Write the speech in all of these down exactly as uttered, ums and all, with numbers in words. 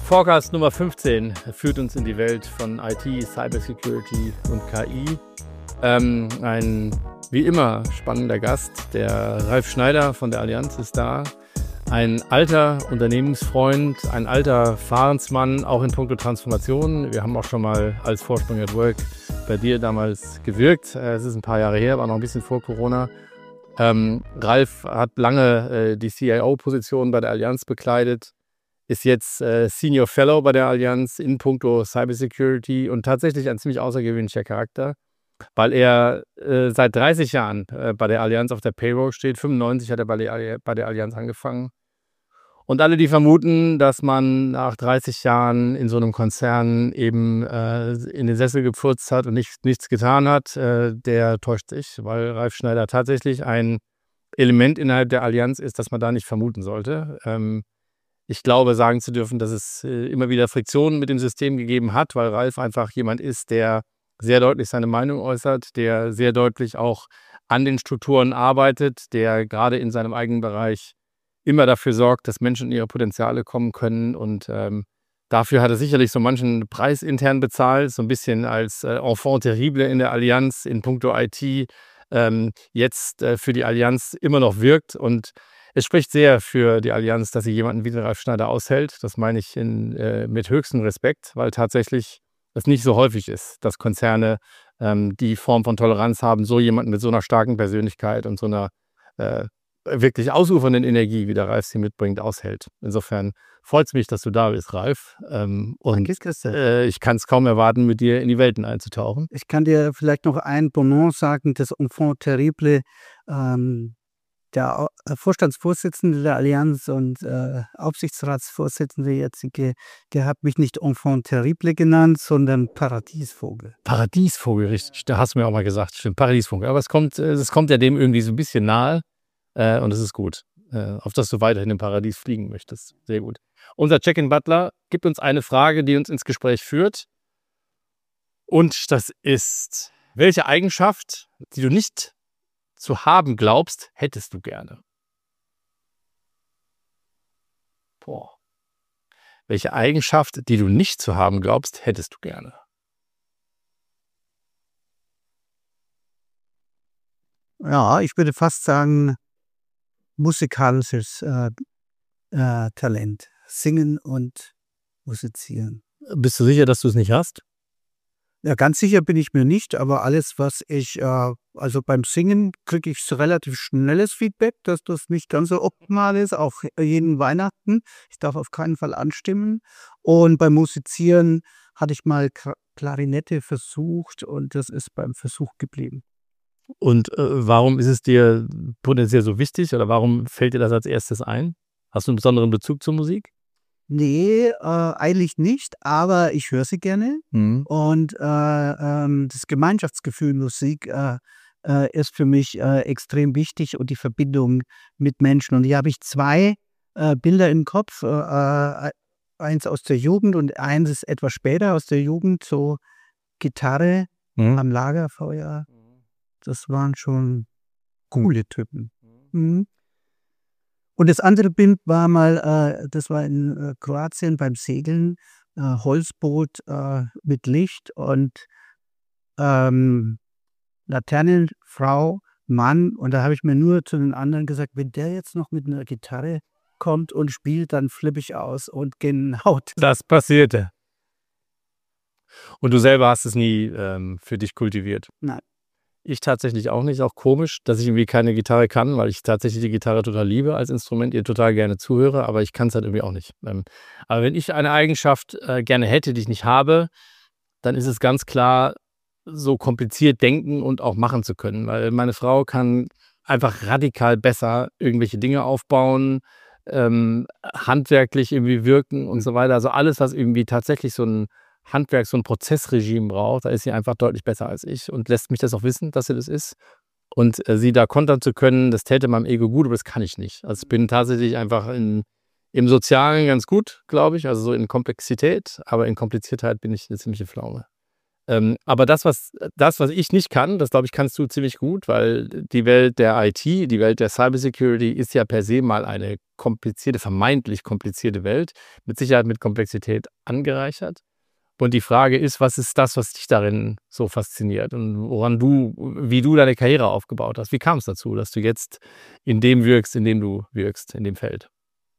Forecast Nummer fünfzehn führt uns in die Welt von I T, Cybersecurity und K I. Ähm, ein wie immer spannender Gast, der Ralf Schneider von der Allianz ist da. Ein alter Unternehmensfreund, ein alter Fahrensmann, auch in puncto Transformation. Wir haben auch schon mal als Vorsprung at Work bei dir damals gewirkt. Es ist ein paar Jahre her, war noch ein bisschen vor Corona. Ähm, Ralf hat lange äh, die C I O-Position bei der Allianz bekleidet, ist jetzt äh, Senior Fellow bei der Allianz in puncto Cybersecurity und tatsächlich ein ziemlich außergewöhnlicher Charakter, weil er äh, seit dreißig Jahren äh, bei der Allianz auf der Payroll steht. fünfundneunzig hat er bei der, bei der Allianz angefangen. Und alle, die vermuten, dass man nach dreißig Jahren in so einem Konzern eben äh, in den Sessel gepfurzt hat und nicht, nichts getan hat, äh, der täuscht sich, weil Ralf Schneider tatsächlich ein Element innerhalb der Allianz ist, das man da nicht vermuten sollte. Ähm, Ich glaube, sagen zu dürfen, dass es äh, immer wieder Friktionen mit dem System gegeben hat, weil Ralf einfach jemand ist, der sehr deutlich seine Meinung äußert, der sehr deutlich auch an den Strukturen arbeitet, der gerade in seinem eigenen Bereich immer dafür sorgt, dass Menschen in ihre Potenziale kommen können. Und ähm, dafür hat er sicherlich so manchen Preis intern bezahlt, so ein bisschen als äh, Enfant terrible in der Allianz in puncto I T, ähm, jetzt äh, für die Allianz immer noch wirkt. Und es spricht sehr für die Allianz, dass sie jemanden wie den Ralf Schneider aushält. Das meine ich in, äh, mit höchstem Respekt, weil tatsächlich es nicht so häufig ist, dass Konzerne ähm, die Form von Toleranz haben, so jemanden mit so einer starken Persönlichkeit und so einer äh, wirklich ausufernden Energie, wie der Ralf sie mitbringt, aushält. Insofern freut es mich, dass du da bist, Ralf. Ähm, und äh, ich kann es kaum erwarten, mit dir in die Welten einzutauchen. Ich kann dir vielleicht noch ein Bonbon sagen, das Enfant terrible. Ähm Der Vorstandsvorsitzende der Allianz und äh, Aufsichtsratsvorsitzende jetzige, der hat mich nicht Enfant terrible genannt, sondern Paradiesvogel. Paradiesvogel, richtig. Da hast du mir auch mal gesagt, stimmt, Paradiesvogel. Aber es kommt, es kommt ja dem irgendwie so ein bisschen nahe äh, und es ist gut, äh, auf dass du weiterhin im Paradies fliegen möchtest. Sehr gut. Unser Check-in-Butler gibt uns eine Frage, die uns ins Gespräch führt. Und das ist, welche Eigenschaft, die du nicht zu haben glaubst, hättest du gerne? Boah. Welche Eigenschaft, die du nicht zu haben glaubst, hättest du gerne? Ja, ich würde fast sagen, musikalisches äh, äh, Talent. Singen und musizieren. Bist du sicher, dass du es nicht hast? Ja, ganz sicher bin ich mir nicht, aber alles, was ich, äh, also beim Singen kriege ich so relativ schnelles Feedback, dass das nicht ganz so optimal ist, auch jeden Weihnachten. Ich darf auf keinen Fall anstimmen. Und beim Musizieren hatte ich mal K- Klarinette versucht und das ist beim Versuch geblieben. Und äh, warum ist es dir potenziell so wichtig oder warum fällt dir das als erstes ein? Hast du einen besonderen Bezug zur Musik? Nee, äh, eigentlich nicht, aber ich höre sie gerne. Mhm. Und äh, ähm, das Gemeinschaftsgefühl Musik äh, äh, ist für mich äh, extrem wichtig und die Verbindung mit Menschen. Und hier habe ich zwei äh, Bilder im Kopf. Äh, äh, eins aus der Jugend und eins ist etwas später aus der Jugend, so Gitarre Mhm. am Lagerfeuer. Das waren schon coole Typen. Mhm. Und das andere Bild war mal, äh, das war in äh, Kroatien beim Segeln, äh, Holzboot äh, mit Licht und ähm, Laternen, Frau, Mann. Und da habe ich mir nur zu den anderen gesagt, wenn der jetzt noch mit einer Gitarre kommt und spielt, dann flippe ich aus. Und genau das passierte. Und du selber hast es nie ähm, für dich kultiviert? Nein. Ich tatsächlich auch nicht. Auch komisch, dass ich irgendwie keine Gitarre kann, weil ich tatsächlich die Gitarre total liebe als Instrument, ihr total gerne zuhöre, aber ich kann es halt irgendwie auch nicht. Ähm, aber wenn ich eine Eigenschaft äh, gerne hätte, die ich nicht habe, dann ist es ganz klar, so kompliziert denken und auch machen zu können. Weil meine Frau kann einfach radikal besser irgendwelche Dinge aufbauen, ähm, handwerklich irgendwie wirken und so weiter. Also alles, was irgendwie tatsächlich so ein Handwerk, so ein Prozessregime braucht, da ist sie einfach deutlich besser als ich und lässt mich das auch wissen, dass sie das ist. Und äh, sie da kontern zu können, das täte meinem Ego gut, aber das kann ich nicht. Also ich bin tatsächlich einfach in, im Sozialen ganz gut, glaube ich, also so in Komplexität, aber in Kompliziertheit bin ich eine ziemliche Pflaume. Ähm, aber das was das, was ich nicht kann, das glaube ich, kannst du ziemlich gut, weil die Welt der I T, die Welt der Cybersecurity ist ja per se mal eine komplizierte, vermeintlich komplizierte Welt, mit Sicherheit mit Komplexität angereichert. Und die Frage ist, was ist das, was dich darin so fasziniert und woran du wie du deine Karriere aufgebaut hast? Wie kam es dazu, dass du jetzt in dem wirkst, in dem du wirkst, in dem Feld?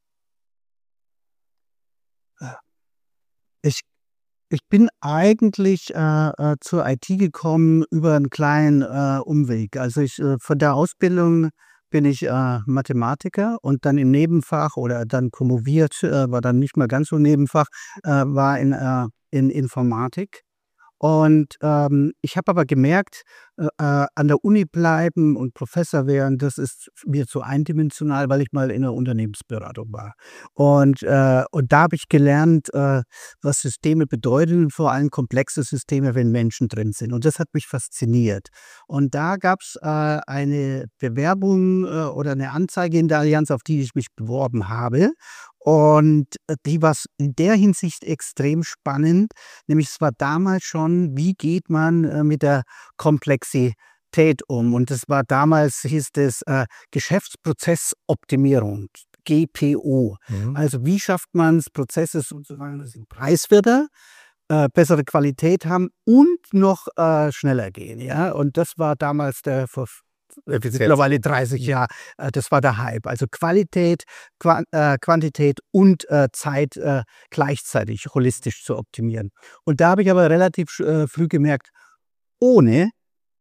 Ich ich bin eigentlich, äh, äh, zur I T gekommen über einen kleinen, äh, Umweg. Also, ich, äh von der Ausbildung bin ich, äh, Mathematiker und dann im Nebenfach oder dann promoviert, äh, war dann nicht mehr ganz so Nebenfach, äh, war in, äh in Informatik. Und, ähm, ich habe aber gemerkt, äh, äh, an der Uni bleiben und Professor werden, das ist mir zu eindimensional, weil ich mal in 'ner Unternehmensberatung war. Und, äh und da habe ich gelernt, äh, was Systeme bedeuten, vor allem komplexe Systeme, wenn Menschen drin sind. Und das hat mich fasziniert. Und da gab's, äh, eine Bewerbung, äh, oder eine Anzeige in der Allianz, auf die ich mich beworben habe. Und, äh, die war in der Hinsicht extrem spannend. Nämlich es war damals schon, wie geht man, äh, mit der Komplexität um? Und das war damals hieß das, äh, Geschäftsprozessoptimierung, G P O. Mhm. Also, wie schafft man's, Prozesse sozusagen, dass sie preiswerter, äh, bessere Qualität haben und noch, äh, schneller gehen, ja? Und das war damals der vor f mittlerweile dreißig Jahre, äh, das war der Hype. Also, Qualität, Quan äh, Quantität und, äh, Zeit, äh, gleichzeitig holistisch zu optimieren. Und da habe ich aber relativ sch äh, früh gemerkt, ohne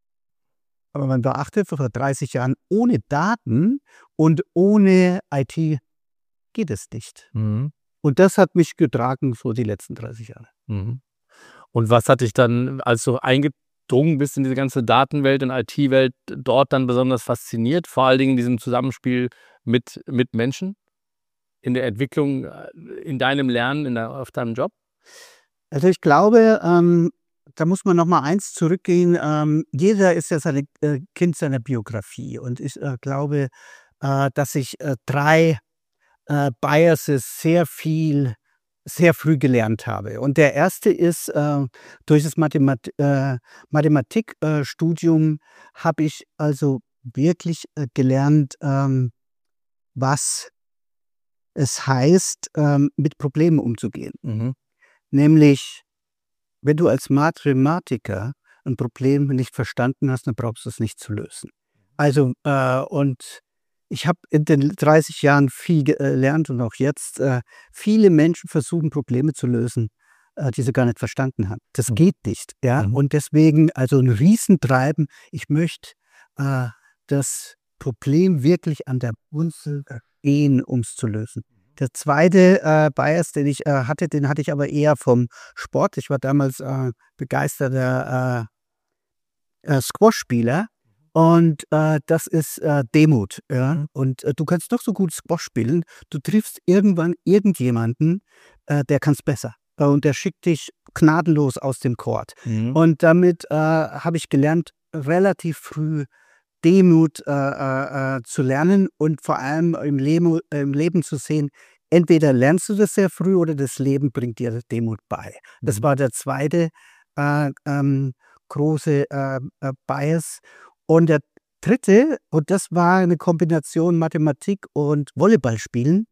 aber man beachte, vor dreißig Jahren, ohne Daten und ohne I T geht es nicht. Mhm. Und das hat mich getragen so die letzten dreißig Jahre. Mhm. Und was hat dich dann, als du eingedrungen bist in diese ganze Datenwelt und I T-Welt, dort dann besonders fasziniert? Vor allen Dingen in diesem Zusammenspiel mit mit Menschen? In der Entwicklung, äh, in deinem Lernen, in der auf deinem Job? Also, ich glaube, ähm, da muss man noch mal eins zurückgehen. Ähm, jeder ist ja seine äh, Kind seiner Biografie. Und ich, äh, glaube, äh, dass ich, äh, drei, äh, Biases sehr viel sehr früh gelernt habe. Und der erste ist, äh, durch das Mathemat äh, Mathematik äh, Studium habe ich also wirklich, äh, gelernt, ähm, was es heißt, ähm, mit Problemen umzugehen. Mhm. Nämlich, wenn du als Mathematiker ein Problem nicht verstanden hast, dann brauchst du es nicht zu lösen. Also, äh, und ich habe in den dreißig Jahren viel gelernt und auch jetzt, äh, viele Menschen versuchen, Probleme zu lösen, äh, die sie gar nicht verstanden haben. Das Mhm. geht nicht, ja? Mhm. Und deswegen also ein Riesentreiben. Ich möchte, äh, das Problem wirklich an der Wurzel verstehen, um's zu lösen. Der zweite, äh, Bias, den ich, äh, hatte, den hatte ich aber eher vom Sport. Ich war damals, äh, begeisterter, äh, äh, Squashspieler und, äh, das ist, äh, Demut, ja? Mhm. Und, äh, du kannst noch so gut Squash spielen, du triffst irgendwann irgendjemanden, äh, der kann's besser. Äh, und der schickt dich gnadenlos aus dem Court. Mhm. Und damit, äh, habe ich gelernt, relativ früh Demut, äh, äh, äh, zu lernen und vor allem im Lemu im Leben zu sehen, entweder lernst du das sehr früh oder das Leben bringt dir Demut bei. Das Mhm. war der zweite, äh, ähm, große, äh, äh, Bias. Und der dritte, und das war eine Kombination Mathematik und Volleyballspielen.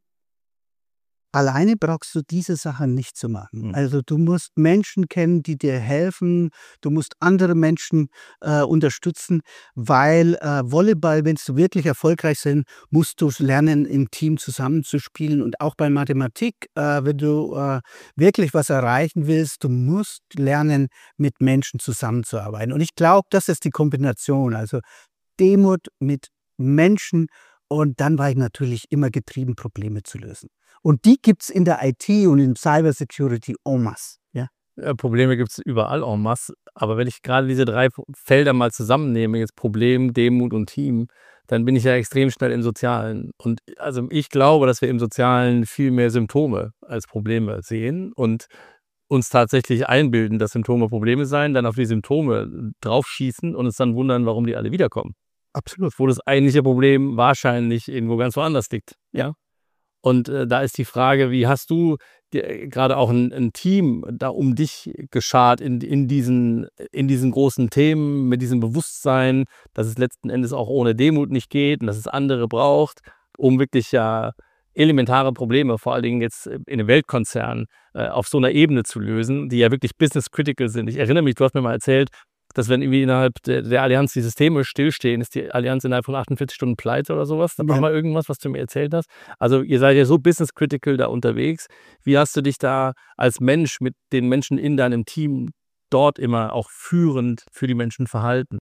Alleine brauchst du diese Sachen nicht zu machen. Mhm. Also, du musst Menschen kennen, die dir helfen. Du musst andere Menschen, äh, unterstützen, weil, äh, Volleyball, wenn's du wirklich erfolgreich sind, musst du lernen, im Team zusammenzuspielen. Und auch bei Mathematik, äh, wenn du, äh, wirklich was erreichen willst, du musst lernen, mit Menschen zusammenzuarbeiten. Und ich glaube, das ist die Kombination. Also, Demut mit Menschen und dann war ich natürlich immer getrieben, Probleme zu lösen. Und die gibt's in der I T und in Cybersecurity en masse, ja. Äh, Probleme gibt's überall en masse. Aber wenn ich gerade diese drei P Felder mal zusammennehme, jetzt Problem, Demut und Team, dann bin ich ja extrem schnell im Sozialen. Und also ich glaube, dass wir im Sozialen viel mehr Symptome als Probleme sehen und uns tatsächlich einbilden, dass Symptome Probleme seien, dann auf die Symptome draufschießen und uns dann wundern, warum die alle wiederkommen. Absolut. Wo das eigentliche Problem wahrscheinlich irgendwo ganz woanders liegt, ja? Und, äh, da ist die Frage, wie hast du dir gerade auch ein, ein Team da um dich geschart in, in, diesen, in diesen großen Themen, mit diesem Bewusstsein, dass es letzten Endes auch ohne Demut nicht geht und dass es andere braucht, um wirklich ja elementare Probleme, vor allen Dingen jetzt in einem Weltkonzern, äh, auf so einer Ebene zu lösen, die ja wirklich business critical sind. Ich erinnere mich, du hast mir mal erzählt, dass wenn irgendwie innerhalb der, der Allianz die Systeme stillstehen, ist die Allianz innerhalb von achtundvierzig Stunden pleite oder sowas. Da war Ja. mal irgendwas, was du mir erzählt hast. Also ihr seid ja so business critical da unterwegs. Wie hast du dich da als Mensch mit den Menschen in deinem Team dort immer auch führend für die Menschen verhalten?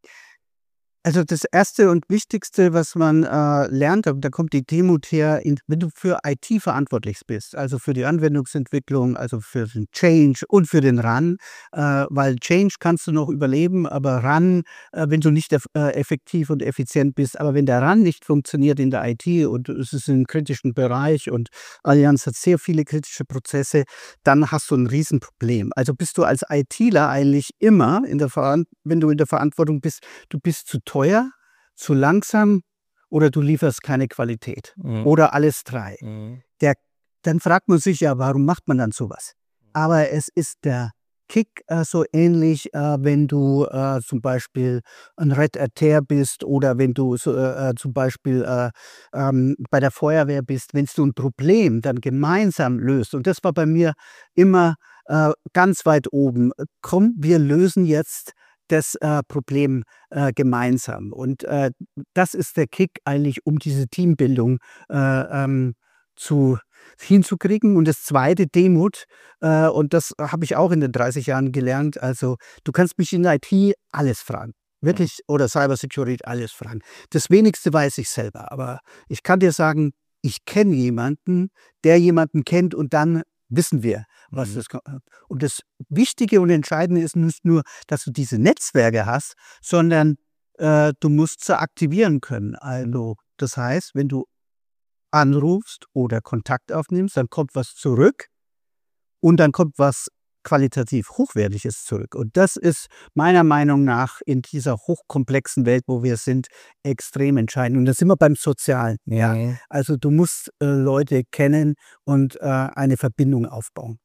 Also das Erste und Wichtigste, was man äh, lernt, da, da kommt die Demut her, in, wenn du für I T verantwortlich bist, also für die Anwendungsentwicklung, also für den Change und für den Run, äh, weil Change kannst du noch überleben, aber Run, äh, wenn du nicht eff äh, effektiv und effizient bist, aber wenn der Run nicht funktioniert in der I T und es ist im kritischen Bereich und Allianz hat sehr viele kritische Prozesse, dann hast du ein Riesenproblem. Also bist du als ITler eigentlich immer, in der Veran wenn du in der Verantwortung bist, du bist zu teuer, zu langsam oder du lieferst keine Qualität. Mhm. Oder alles drei. Mhm. Der, dann fragt man sich ja, warum macht man dann sowas? Aber es ist der Kick äh, so ähnlich, äh, wenn du äh, zum Beispiel ein Red Alert bist oder wenn du so, äh, zum Beispiel äh, ähm, bei der Feuerwehr bist, wenn du ein Problem dann gemeinsam löst. Und das war bei mir immer äh, ganz weit oben. Komm, wir lösen jetzt das äh, Problem äh, gemeinsam. Und äh, das ist der Kick eigentlich, um diese Teambildung äh, ähm, zu, hinzukriegen. Und das Zweite, Demut. Äh, und das habe ich auch in den dreißig Jahren gelernt. Also du kannst mich in I T alles fragen. Wirklich, oder Cybersecurity alles fragen. Das Wenigste weiß ich selber. Aber ich kann dir sagen, ich kenne jemanden, der jemanden kennt und dann wissen wir, was Mhm. das ko- und das Wichtige und Entscheidende ist nicht nur, dass du diese Netzwerke hast, sondern äh, du musst sie aktivieren können. Also das heißt, wenn du anrufst oder Kontakt aufnimmst, dann kommt was zurück und dann kommt was qualitativ Hochwertiges zurück. Und das ist meiner Meinung nach in dieser hochkomplexen Welt, wo wir sind, extrem entscheidend. Und da sind wir beim Sozialen. Ja. Mhm. Also du musst äh, Leute kennen und äh, eine Verbindung aufbauen.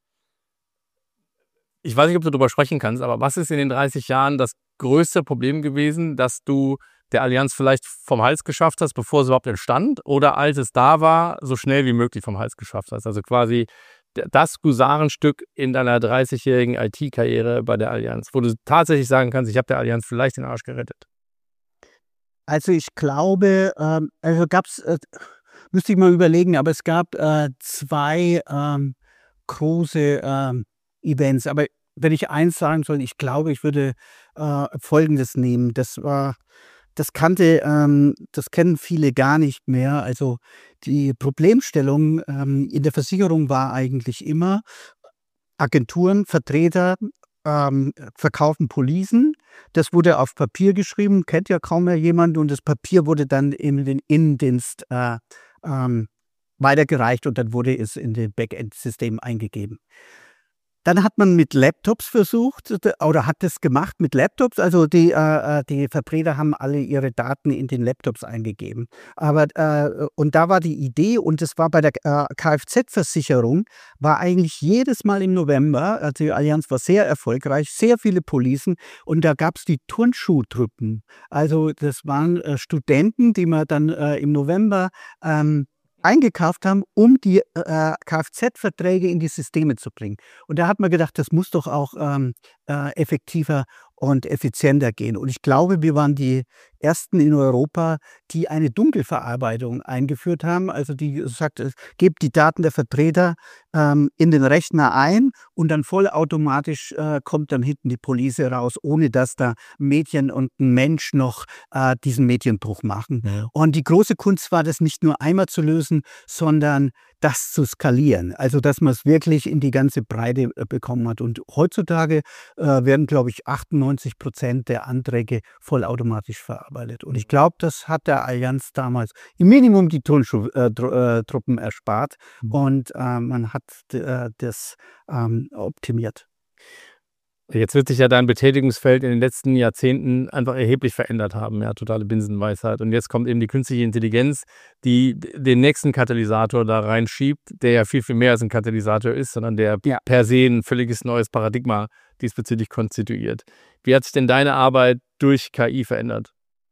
Ich weiß nicht, ob du darüber sprechen kannst, aber was ist in den dreißig Jahren das größte Problem gewesen, dass du der Allianz vielleicht vom Hals geschafft hast, bevor es überhaupt entstand, oder als es da war, so schnell wie möglich vom Hals geschafft hast? Also quasi d- das Husarenstück in deiner dreißigjährigen I T-Karriere bei der Allianz, wo du tatsächlich sagen kannst, ich habe der Allianz vielleicht den Arsch gerettet. Also ich glaube, ähm, also gab's, äh, müsste ich mal überlegen, aber es gab äh, zwei ähm, große ähm, Events. Aber wenn ich eins sagen soll, ich glaube, ich würde äh, Folgendes nehmen. Das war, das kannte, ähm, das kennen viele gar nicht mehr. Also die Problemstellung ähm, in der Versicherung war eigentlich immer, Agenturen, Vertreter ähm, verkaufen Policen. Das wurde auf Papier geschrieben, kennt ja kaum mehr jemand. Und das Papier wurde dann in den Innendienst äh, ähm, weitergereicht und dann wurde es in den Backend-System eingegeben. Dann hat man mit Laptops versucht oder hat das gemacht mit Laptops. Also die, äh, äh, die Vertreter haben alle ihre Daten in den Laptops eingegeben. Aber äh, und da war die Idee, und das war bei der äh, Kfz-Versicherung, war eigentlich jedes Mal im November, also die Allianz war sehr erfolgreich, sehr viele Policen und da gab es die Turnschuhtruppen. Also das waren äh, Studenten, die man dann äh, im November ähm, eingekauft haben, um die äh, Kfz-Verträge in die Systeme zu bringen. Und da hat man gedacht, das muss doch auch ähm, äh, effektiver und effizienter gehen. Und ich glaube, wir waren die Ersten in Europa, die eine Dunkelverarbeitung eingeführt haben. Also die sagt, äh, gebt die Daten der Vertreter ähm, in den Rechner ein und dann vollautomatisch äh, kommt dann hinten die Police raus, ohne dass da ein Mädchen und ein Mensch noch äh, diesen Medienbruch machen. Ja. Und die große Kunst war, das nicht nur einmal zu lösen, sondern das zu skalieren. Also, dass man es wirklich in die ganze Breite äh, bekommen hat. Und heutzutage äh, werden, glaube ich, achtundneunzig Prozent der Anträge vollautomatisch verarbeitet. Und ich glaube, das hat der Allianz damals im Minimum die Turnschuh-Truppen erspart. Mhm. Und äh, man hat äh, das ähm, optimiert. Jetzt wird sich ja dein Betätigungsfeld in den letzten Jahrzehnten einfach erheblich verändert haben, ja, totale Binsenweisheit. Und jetzt kommt eben die künstliche Intelligenz, die den nächsten Katalysator da reinschiebt, der ja viel, viel mehr als ein Katalysator ist, sondern der Ja. per se ein völliges neues Paradigma diesbezüglich konstituiert. Wie hat sich denn deine Arbeit durch K I verändert?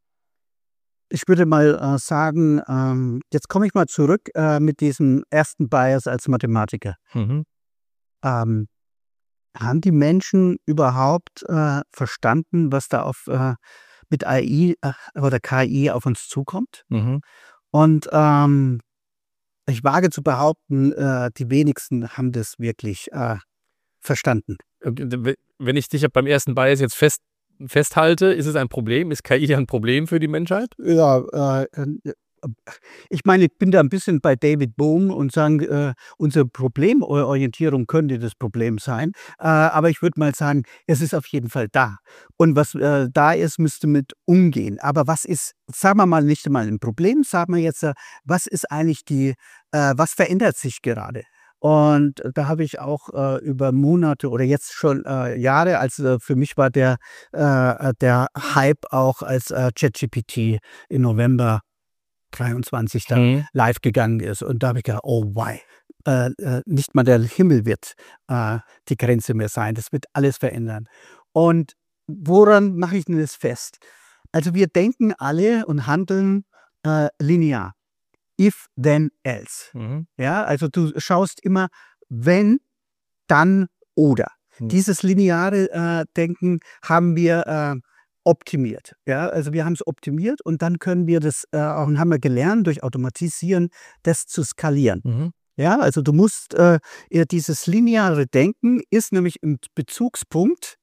Ich würde mal äh, sagen, ähm, jetzt komme ich mal zurück äh, mit diesem ersten Bias als Mathematiker. Mhm. Ähm, haben die Menschen überhaupt äh, verstanden, was da auf, äh, mit A I äh, oder K I auf uns zukommt? Mhm. Und ähm, ich wage zu behaupten, äh, die wenigsten haben das wirklich äh, verstanden. Wenn ich dich beim ersten Bias jetzt fest, festhalte, ist es ein Problem? Ist K I ein Problem für die Menschheit? Ja, äh, äh, ich meine, ich bin da ein bisschen bei David Bohm und sage, äh, unsere Problemorientierung könnte das Problem sein. Äh, aber ich würde mal sagen, es ist auf jeden Fall da. Und was äh, da ist, müsste mit umgehen. Aber was ist, sagen wir mal, nicht einmal ein Problem, sagen wir jetzt, äh, was ist eigentlich die, äh, was verändert sich gerade? Und da habe ich auch äh, über Monate oder jetzt schon äh, Jahre, also für mich war der, äh, der Hype auch, als äh, ChatGPT im November dreiundzwanzig da Mhm. live gegangen ist. Und da habe ich gedacht, oh why, äh, äh, nicht mal der Himmel wird äh, die Grenze mehr sein. Das wird alles verändern. Und woran mache ich denn das fest? Also wir denken alle und handeln äh, linear. If, then, else. Mhm. Ja, also du schaust immer, wenn, dann, oder. Mhm. Dieses lineare äh, Denken haben wir äh, optimiert. Ja, also wir haben es optimiert und dann können wir das äh, auch, und haben wir gelernt durch Automatisieren, das zu skalieren. Mhm. Ja, also du musst äh, ja, dieses lineare Denken ist nämlich ein Bezugspunkt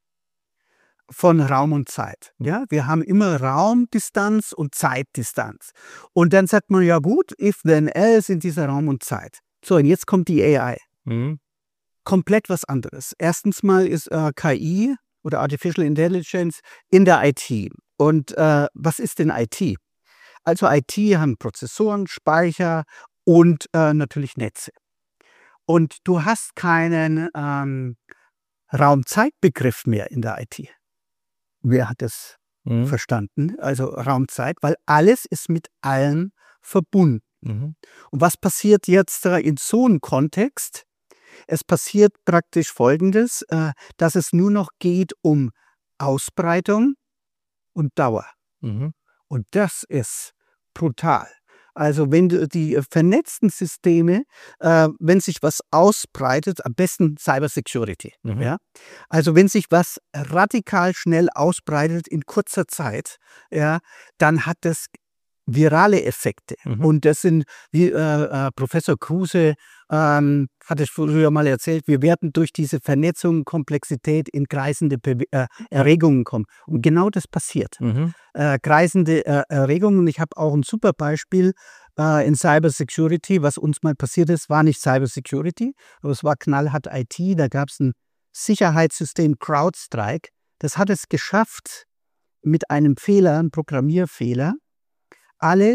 von Raum und Zeit. Ja, wir haben immer Raumdistanz und Zeitdistanz. Und dann sagt man, ja gut, if then else in dieser Raum und Zeit. So, und jetzt kommt die A I. Mhm. Komplett was anderes. Erstens mal ist äh, K I oder Artificial Intelligence in der I T. Und äh, was ist denn I T? Also I T haben Prozessoren, Speicher und äh, natürlich Netze. Und du hast keinen ähm, Raumzeitbegriff mehr in der I T. Wer hat das Mhm. verstanden? Also Raumzeit, weil alles ist mit allem verbunden. Mhm. Und was passiert jetzt äh, in so einem Kontext? Es passiert praktisch Folgendes, äh, dass es nur noch geht um Ausbreitung und Dauer. Mhm. Und das ist brutal. Also wenn du die äh, vernetzten Systeme, äh, wenn sich was ausbreitet, am besten Cybersecurity. Mhm. Ja? Also wenn sich was radikal schnell ausbreitet in kurzer Zeit, ja, dann hat das virale Effekte. Mhm. Und das sind, wie äh, äh, Professor Kruse ähm, hat es früher mal erzählt, wir werden durch diese Vernetzung, Komplexität in kreisende Bewe äh, Erregungen kommen. Und genau das passiert. Mhm. Äh, kreisende äh, Erregungen. Ich habe auch ein super Beispiel äh, in Cybersecurity. Was uns mal passiert ist, war nicht Cybersecurity, aber es war knallhart I T. Da gab es ein Sicherheitssystem CrowdStrike. Das hat es geschafft, mit einem Fehler, einem Programmierfehler, alle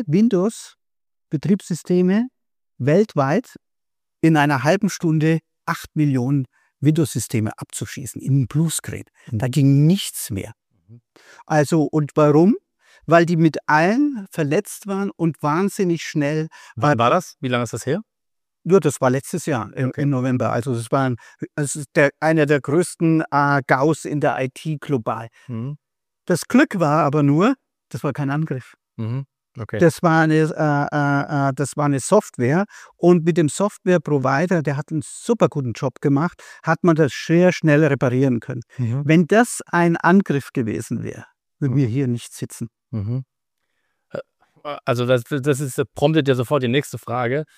Windows-Betriebssysteme weltweit in einer halben Stunde acht Millionen Windows-Systeme abzuschießen, in einen Bluescreen. Da ging nichts mehr. Also, und warum? Weil die mit allen verletzt waren und wahnsinnig schnell. Wann war das? Wie lange ist das her? Nur das war letztes Jahr im, Okay. im November. Also das war ein, das ist der, einer der größten äh, Gaus in der I T global. Mhm. Das Glück war aber nur, das war kein Angriff. Mhm. Okay. Das war eine, äh, äh, das war eine Software und mit dem Softwareprovider, der hat einen super guten Job gemacht, hat man das sehr schnell reparieren können. Mhm. Wenn das ein Angriff gewesen wäre, würden wir hier nicht sitzen. Mhm. Äh, Also das, das ist, das promptet ja sofort die nächste Frage.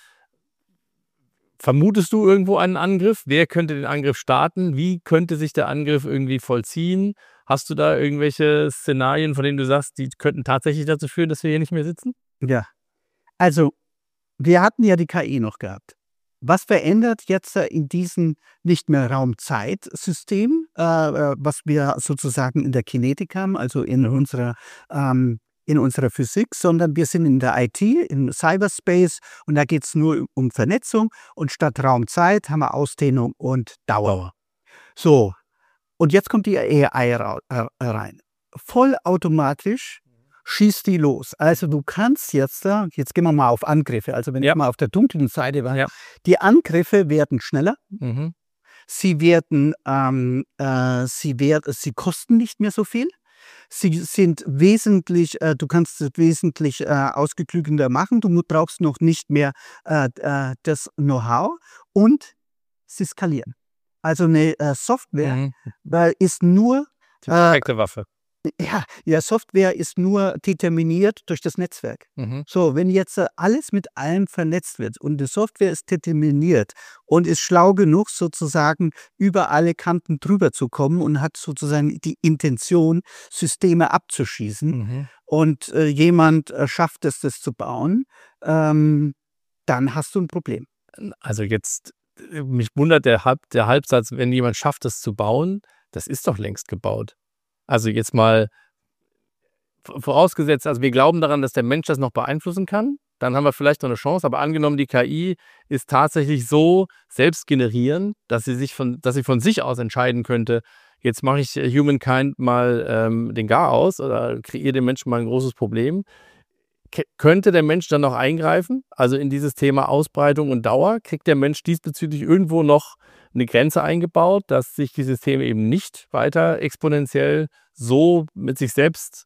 Vermutest du irgendwo einen Angriff? Wer könnte den Angriff starten? Wie könnte sich der Angriff irgendwie vollziehen? Hast du da irgendwelche Szenarien, von denen du sagst, die könnten tatsächlich dazu führen, dass wir hier nicht mehr sitzen? Ja, also wir hatten ja die K I noch gehabt. Was verändert jetzt äh, in diesem nicht mehr Raum-Zeit-System, äh, äh, was wir sozusagen in der Kinetik haben, also in unserer, ähm, in unserer Physik, sondern wir sind in der I T, im Cyberspace und da geht es nur um Vernetzung und statt Raum-Zeit haben wir Ausdehnung und Dauer. So, Und jetzt kommt die A I rein. Vollautomatisch schießt die los. Also du kannst jetzt, jetzt gehen wir mal auf Angriffe, also wenn ja. ich mal auf der dunklen Seite war, ja. die Angriffe werden schneller, mhm. sie werden, ähm, äh, sie werden, sie kosten nicht mehr so viel, sie sind wesentlich, äh, du kannst es wesentlich äh, ausgeklügelter machen, du brauchst noch nicht mehr äh, äh, das Know-how und sie skalieren. Also eine äh, Software mhm. weil ist nur die perfekte äh, Waffe. Ja, ja, Software ist nur determiniert durch das Netzwerk. Mhm. So, wenn jetzt äh, alles mit allem vernetzt wird und die Software ist determiniert und ist schlau genug, sozusagen über alle Kanten drüber zu kommen und hat sozusagen die Intention, Systeme abzuschießen mhm. und äh, jemand äh, schafft es, das zu bauen, ähm, dann hast du ein Problem. Also jetzt, mich wundert der, Halb, der Halbsatz, wenn jemand schafft, es zu bauen, das ist doch längst gebaut. Also jetzt mal vorausgesetzt, also wir glauben daran, dass der Mensch das noch beeinflussen kann, dann haben wir vielleicht noch eine Chance, aber angenommen, die K I ist tatsächlich so selbstgenerierend, dass sie sich von, dass sie von sich aus entscheiden könnte, jetzt mache ich Humankind mal ähm, den Gar aus oder kreiere dem Menschen mal ein großes Problem. K- könnte der Mensch dann noch eingreifen? Also in dieses Thema Ausbreitung und Dauer, kriegt der Mensch diesbezüglich irgendwo noch eine Grenze eingebaut, dass sich die Systeme eben nicht weiter exponentiell so mit sich selbst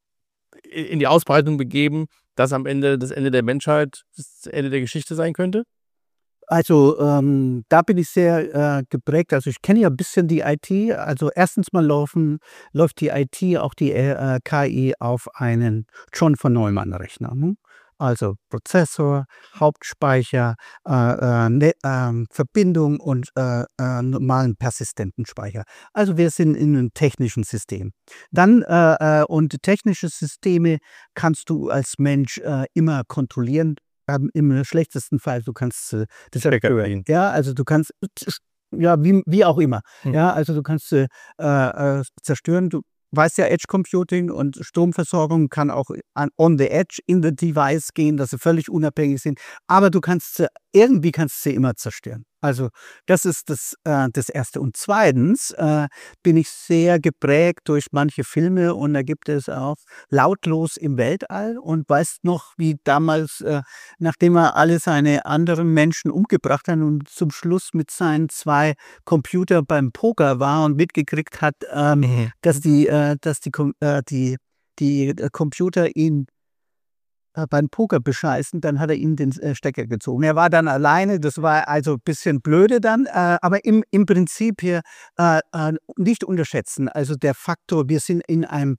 in die Ausbreitung begeben, dass am Ende das Ende der Menschheit das Ende der Geschichte sein könnte? Also ähm, da bin ich sehr äh, geprägt. Also ich kenne ja ein bisschen die I T. Also erstens mal laufen, läuft die I T, auch die äh, K I auf einen John von Neumann-Rechner. Hm? Also Prozessor, Hauptspeicher, äh, äh, ne, äh, Verbindung und äh, äh, normalen persistenten Speicher. Also wir sind in einem technischen System. Dann äh, äh, und technische Systeme kannst du als Mensch äh, immer kontrollieren. Ähm, Im schlechtesten Fall, du kannst äh, das zerstören. Ja, also du kannst, ja, wie, wie auch immer. Hm. Ja, also du kannst äh, äh, zerstören. Du weißt ja, Edge Computing und Stromversorgung kann auch an, on the edge in the device gehen, dass sie völlig unabhängig sind. Aber du kannst sie, irgendwie kannst du sie immer zerstören. Also das ist das, äh, das Erste. Und zweitens äh, bin ich sehr geprägt durch manche Filme und da gibt es auch Lautlos im Weltall und weißt noch, wie damals, äh, nachdem er alle seine anderen Menschen umgebracht hat und zum Schluss mit seinen zwei Computern beim Poker war und mitgekriegt hat, ähm, mhm. dass die, äh, dass die, äh, die, die äh, Computer ihn beim Poker bescheißen, dann hat er ihnen den äh, Stecker gezogen. Er war dann alleine, das war also ein bisschen blöde dann, äh, aber im, im Prinzip hier äh, äh, nicht unterschätzen. Also der Faktor, wir sind in einem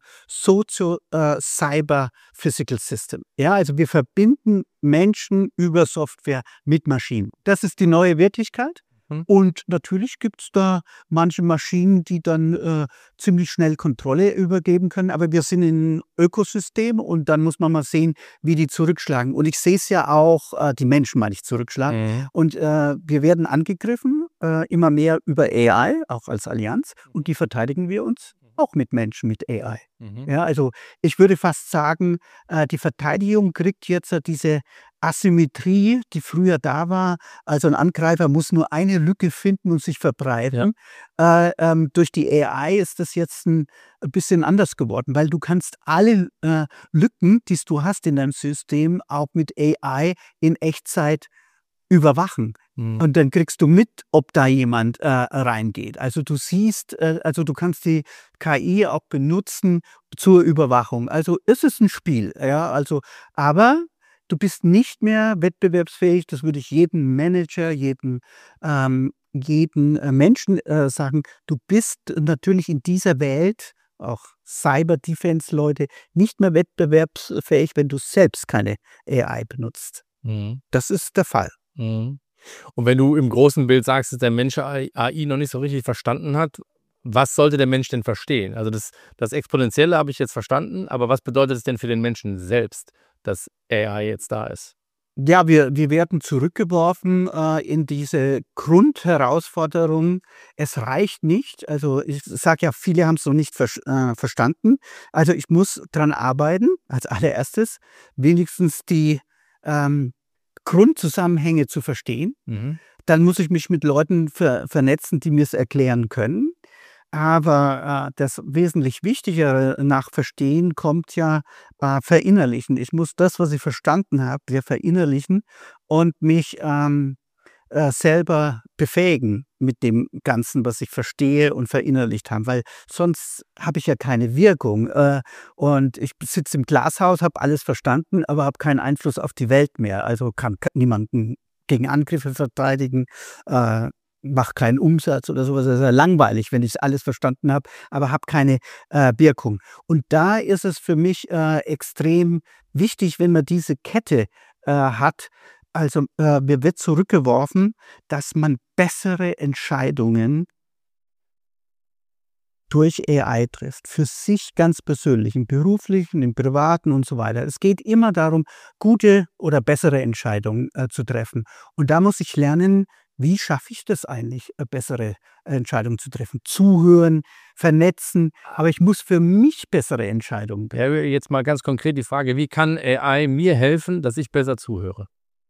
Socio-Cyber-Physical-System. Ja, also wir verbinden Menschen über Software mit Maschinen. Das ist die neue Wirklichkeit. Und natürlich gibt es da manche Maschinen, die dann äh, ziemlich schnell Kontrolle übergeben können. Aber wir sind in einem Ökosystem und dann muss man mal sehen, wie die zurückschlagen. Und ich sehe es ja auch, äh, die Menschen meine ich zurückschlagen. Mhm. Und äh, wir werden angegriffen, äh, immer mehr über A I, auch als Allianz. Und die verteidigen wir uns auch mit Menschen, mit A I. Mhm. Ja, also ich würde fast sagen, äh, die Verteidigung kriegt jetzt äh, diese Asymmetrie, die früher da war. Also ein Angreifer muss nur eine Lücke finden und sich verbreiten. Ja. Äh, ähm, durch die A I ist das jetzt ein, ein bisschen anders geworden, weil du kannst alle äh, Lücken, die du hast in deinem System, auch mit A I in Echtzeit überwachen. Mhm. Und dann kriegst du mit, ob da jemand äh, reingeht. Also du siehst, äh, also du kannst die K I auch benutzen zur Überwachung. Also es ist ein Spiel, ja, also, aber du bist nicht mehr wettbewerbsfähig, das würde ich jedem Manager, jedem, ähm, jeden äh, Menschen äh, sagen. Du bist natürlich in dieser Welt, auch Cyber-Defense-Leute, nicht mehr wettbewerbsfähig, wenn du selbst keine A I benutzt. Mhm. Das ist der Fall. Mhm. Und wenn du im großen Bild sagst, dass der Mensch A I noch nicht so richtig verstanden hat, was sollte der Mensch denn verstehen? Also das, das Exponentielle habe ich jetzt verstanden, aber was bedeutet es denn für den Menschen selbst, dass A I jetzt da ist? Ja, wir, wir werden zurückgeworfen äh, in diese Grundherausforderung. Es reicht nicht. Also ich sage ja, viele haben es noch nicht ver äh, verstanden. Also ich muss dran arbeiten, als allererstes, wenigstens die ähm, Grundzusammenhänge zu verstehen. Mhm. Dann muss ich mich mit Leuten ver vernetzen, die mir es erklären können. Aber äh, das wesentlich Wichtigere nach Verstehen kommt ja äh, Verinnerlichen. Ich muss das, was ich verstanden habe, wieder verinnerlichen und mich ähm, äh, selber befähigen mit dem Ganzen, was ich verstehe und verinnerlicht habe, weil sonst habe ich ja keine Wirkung. Äh, und ich sitze im Glashaus, habe alles verstanden, aber habe keinen Einfluss auf die Welt mehr. Also kann k- niemanden gegen Angriffe verteidigen, äh, mache keinen Umsatz oder sowas. Das ist ja langweilig, wenn ich alles verstanden habe, aber habe keine äh, Wirkung. Und da ist es für mich äh, extrem wichtig, wenn man diese Kette äh, hat. Also äh, mir wird zurückgeworfen, dass man bessere Entscheidungen durch A I trifft, für sich ganz persönlich, im beruflichen, im privaten und so weiter. Es geht immer darum, gute oder bessere Entscheidungen äh, zu treffen. Und da muss ich lernen, wie schaffe ich das eigentlich, äh, bessere Entscheidungen zu treffen? Zuhören, vernetzen, aber ich muss für mich bessere Entscheidungen treffen. Ja, jetzt mal ganz konkret die Frage, wie kann A I mir helfen, dass ich besser zuhöre?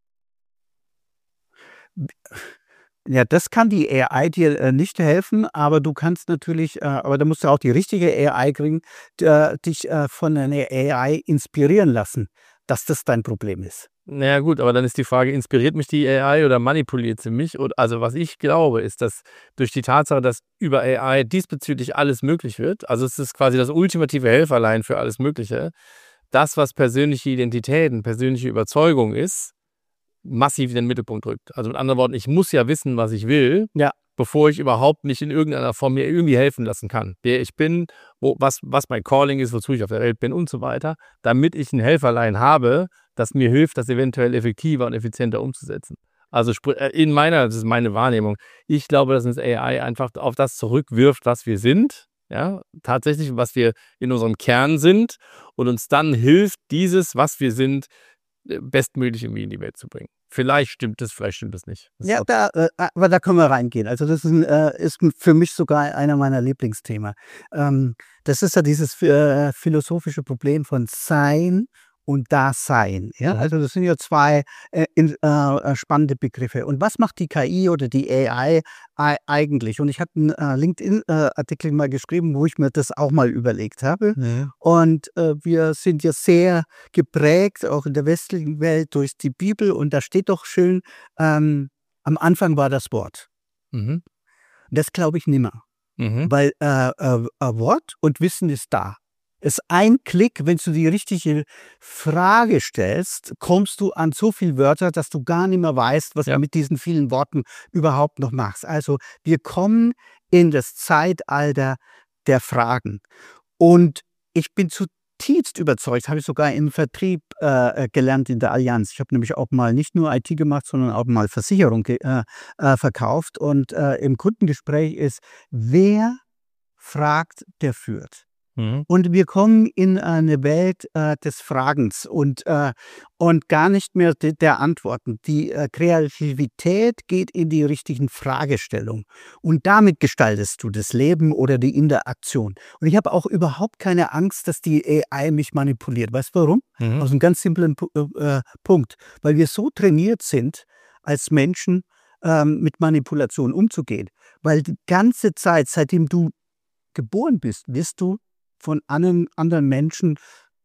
Ja, das kann die A I dir äh, nicht helfen, aber du kannst natürlich, äh, aber da musst du auch die richtige A I kriegen, d- äh, dich äh, von einer A I inspirieren lassen, dass das dein Problem ist. Na ja gut, aber dann ist die Frage, inspiriert mich die A I oder manipuliert sie mich? Und also was ich glaube, ist, dass durch die Tatsache, dass über A I diesbezüglich alles möglich wird, also es ist quasi das ultimative Helferlein für alles Mögliche, das, was persönliche Identität und persönliche Überzeugung ist, massiv in den Mittelpunkt rückt. Also mit anderen Worten, ich muss ja wissen, was ich will, Ja. bevor ich überhaupt mich in irgendeiner Form mir irgendwie helfen lassen kann. Wer ich bin, wo, was, was mein Calling ist, wozu ich auf der Welt bin und so weiter, damit ich ein Helferlein habe, das mir hilft, das eventuell effektiver und effizienter umzusetzen. Also spr- äh, in meiner, das ist meine Wahrnehmung, ich glaube, dass uns A I einfach auf das zurückwirft, was wir sind, ja, tatsächlich, was wir in unserem Kern sind und uns dann hilft, dieses, was wir sind, äh, bestmöglich irgendwie in die Welt zu bringen. Vielleicht stimmt es, vielleicht stimmt es nicht. Das ist Ja, auch- da, äh, aber da können wir reingehen. Also das ist, ein, äh, ist ein- für mich sogar einer meiner Lieblingsthemen. Ähm, das ist ja dieses äh, philosophische Problem von Sein und Dasein. Ja? Mhm. Also das sind ja zwei äh, in, äh, spannende Begriffe. Und was macht die K I oder die A I ei- eigentlich? Und ich habe einen äh, LinkedIn-Artikel mal geschrieben, wo ich mir das auch mal überlegt habe. Mhm. Und äh, wir sind ja sehr geprägt, auch in der westlichen Welt, durch die Bibel. Und da steht doch schön, ähm, am Anfang war das Wort. Mhm. Das glaube ich nimmer, Mhm. weil äh, äh, äh, Wort und Wissen ist da. Es ist ein Klick, wenn du die richtige Frage stellst, kommst du an so viele Wörter, dass du gar nicht mehr weißt, was Ja. du mit diesen vielen Worten überhaupt noch machst. Also wir kommen in das Zeitalter der Fragen. Und ich bin zutiefst überzeugt, habe ich sogar im Vertrieb äh, äh, gelernt in der Allianz. Ich habe nämlich auch mal nicht nur I T gemacht, sondern auch mal Versicherung ge- äh, äh, verkauft. Und äh, im Kundengespräch ist, wer fragt, der führt. Mhm. Und wir kommen in eine Welt äh, des Fragens und, äh, und gar nicht mehr de, der Antworten. Die äh, Kreativität geht in die richtigen Fragestellungen. Und damit gestaltest du das Leben oder die Interaktion. Und ich habe auch überhaupt keine Angst, dass die A I mich manipuliert. Weißt du warum? Mhm. Aus einem ganz simplen Pu- äh, Punkt. Weil wir so trainiert sind, als Menschen ähm, mit Manipulation umzugehen. Weil die ganze Zeit, seitdem du geboren bist, wirst du von anderen, anderen Menschen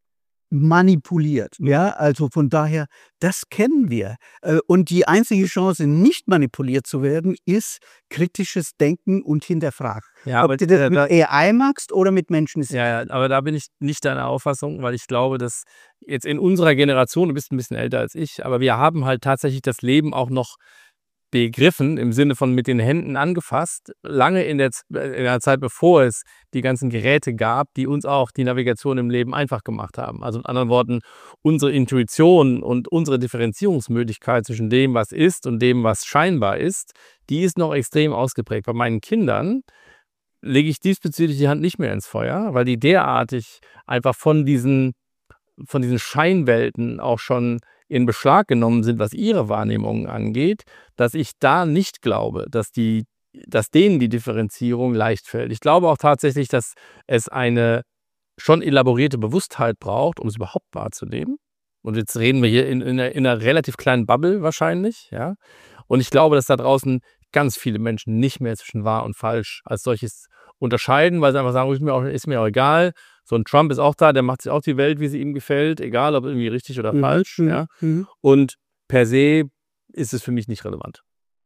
manipuliert. Ja, also von daher, das kennen wir. Äh, Und die einzige Chance, nicht manipuliert zu werden, ist kritisches Denken und Hinterfragen. Ja, Ob aber du das äh, mit da, A I magst oder mit Menschen, ist ja, ja, aber da bin ich nicht deiner Auffassung, weil ich glaube, dass jetzt in unserer Generation, du bist ein bisschen älter als ich, aber wir haben halt tatsächlich das Leben auch noch begriffen, im Sinne von mit den Händen angefasst, lange in der, Z- äh, in der Zeit, bevor es die ganzen Geräte gab, die uns auch die Navigation im Leben einfach gemacht haben. Also in anderen Worten, unsere Intuition und unsere Differenzierungsmöglichkeit zwischen dem, was ist und dem, was scheinbar ist, die ist noch extrem ausgeprägt. Bei meinen Kindern lege ich diesbezüglich die Hand nicht mehr ins Feuer, weil die derartig einfach von diesen, von diesen Scheinwelten auch schon in Beschlag genommen sind, was ihre Wahrnehmungen angeht, dass ich da nicht glaube, dass die, dass denen die Differenzierung leicht fällt. Ich glaube auch tatsächlich, dass es eine schon elaborierte Bewusstheit braucht, um es überhaupt wahrzunehmen. Und jetzt reden wir hier in, in, einer, in einer relativ kleinen Bubble wahrscheinlich, ja. Und ich glaube, dass da draußen ganz viele Menschen nicht mehr zwischen wahr und falsch als solches unterscheiden, weil sie einfach sagen, ist mir auch, ist mir auch egal. So ein Trump ist auch da, der macht sich auch die Welt, wie sie ihm gefällt, egal ob irgendwie richtig oder Mhm. falsch. Mhm. Ja. Mhm. Und per se ist es für mich nicht relevant.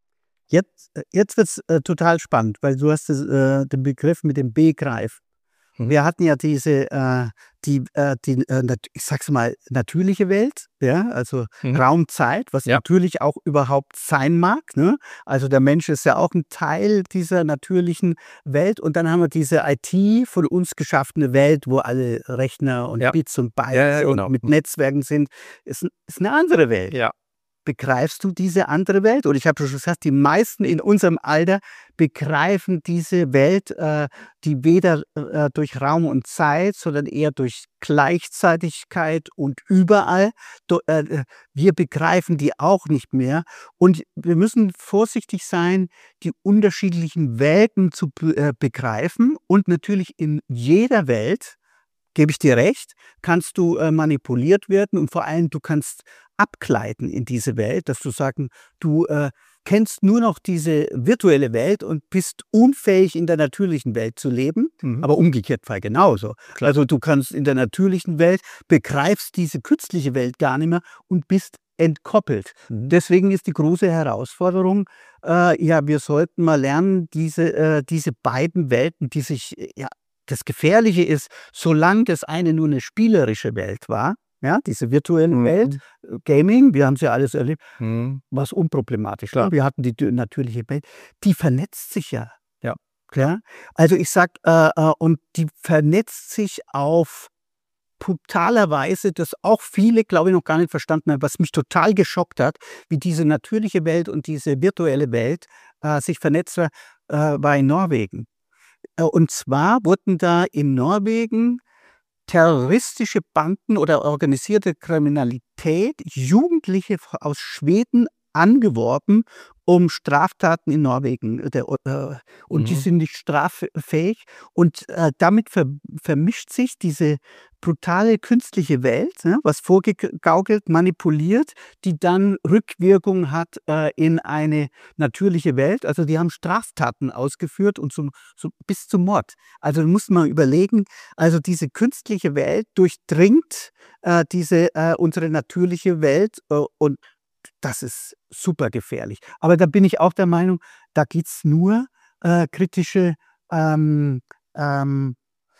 Jetzt, äh, jetzt wird es äh, total spannend, weil du hast das, äh, den Begriff mit dem Begreif. Mhm. Wir hatten ja diese, äh, die, äh, die äh, nat- ich sag's mal, natürliche Welt, ja, also Mhm. Raum, Zeit, was Ja. natürlich auch überhaupt sein mag. Ne? Also der Mensch ist ja auch ein Teil dieser natürlichen Welt. Und dann haben wir diese I T von uns geschaffene Welt, wo alle Rechner und Ja. Bits und Bytes Ja, ja, genau. und mit Netzwerken sind. Ist, ist eine andere Welt. Ja. Begreifst du diese andere Welt? Und ich habe schon gesagt, die meisten in unserem Alter begreifen diese Welt, äh, die weder äh, durch Raum und Zeit, sondern eher durch Gleichzeitigkeit und überall. Do, äh, wir begreifen die auch nicht mehr. Und wir müssen vorsichtig sein, die unterschiedlichen Welten zu be äh, begreifen. Und natürlich in jeder Welt, gebe ich dir recht, kannst du äh, manipuliert werden und vor allem du kannst abgleiten in diese Welt, dass du sagen, du äh, kennst nur noch diese virtuelle Welt und bist unfähig in der natürlichen Welt zu leben, Mhm. aber umgekehrt fall genauso. Klar. Also du kannst in der natürlichen Welt, begreifst diese künstliche Welt gar nicht mehr und bist entkoppelt. Mhm. Deswegen ist die große Herausforderung, äh, ja, wir sollten mal lernen, diese, äh, diese beiden Welten, die sich, äh, ja, das Gefährliche ist, solange das eine nur eine spielerische Welt war, ja, diese virtuelle Mhm. Welt, äh, Gaming, wir haben es ja alles erlebt, Mhm. war es unproblematisch. Klar. Ne? Wir hatten die d- natürliche Welt, die vernetzt sich ja. Ja. Klar? Also ich sag, äh, äh, und die vernetzt sich auf brutaler Weise, das auch viele, glaube ich, noch gar nicht verstanden haben, was mich total geschockt hat, wie diese natürliche Welt und diese virtuelle Welt äh, sich vernetzt war, äh, war in Norwegen. Äh, Und zwar wurden da in Norwegen terroristische Banden oder organisierte Kriminalität Jugendliche f- aus Schweden angeworben, um Straftaten in Norwegen. äh, Der, äh, und die Mhm. sind nicht straffähig. Und äh, damit ver, vermischt sich diese brutale künstliche Welt, ne, was vorgegaukelt, manipuliert, die dann Rückwirkung hat äh, in eine natürliche Welt. Also die haben Straftaten ausgeführt und zum, so, bis zum Mord. Also muss man überlegen, also diese künstliche Welt durchdringt äh, diese äh, unsere natürliche Welt äh, und das ist super gefährlich. Aber da bin ich auch der Meinung, da geht es nur äh, kritische ähm, ähm,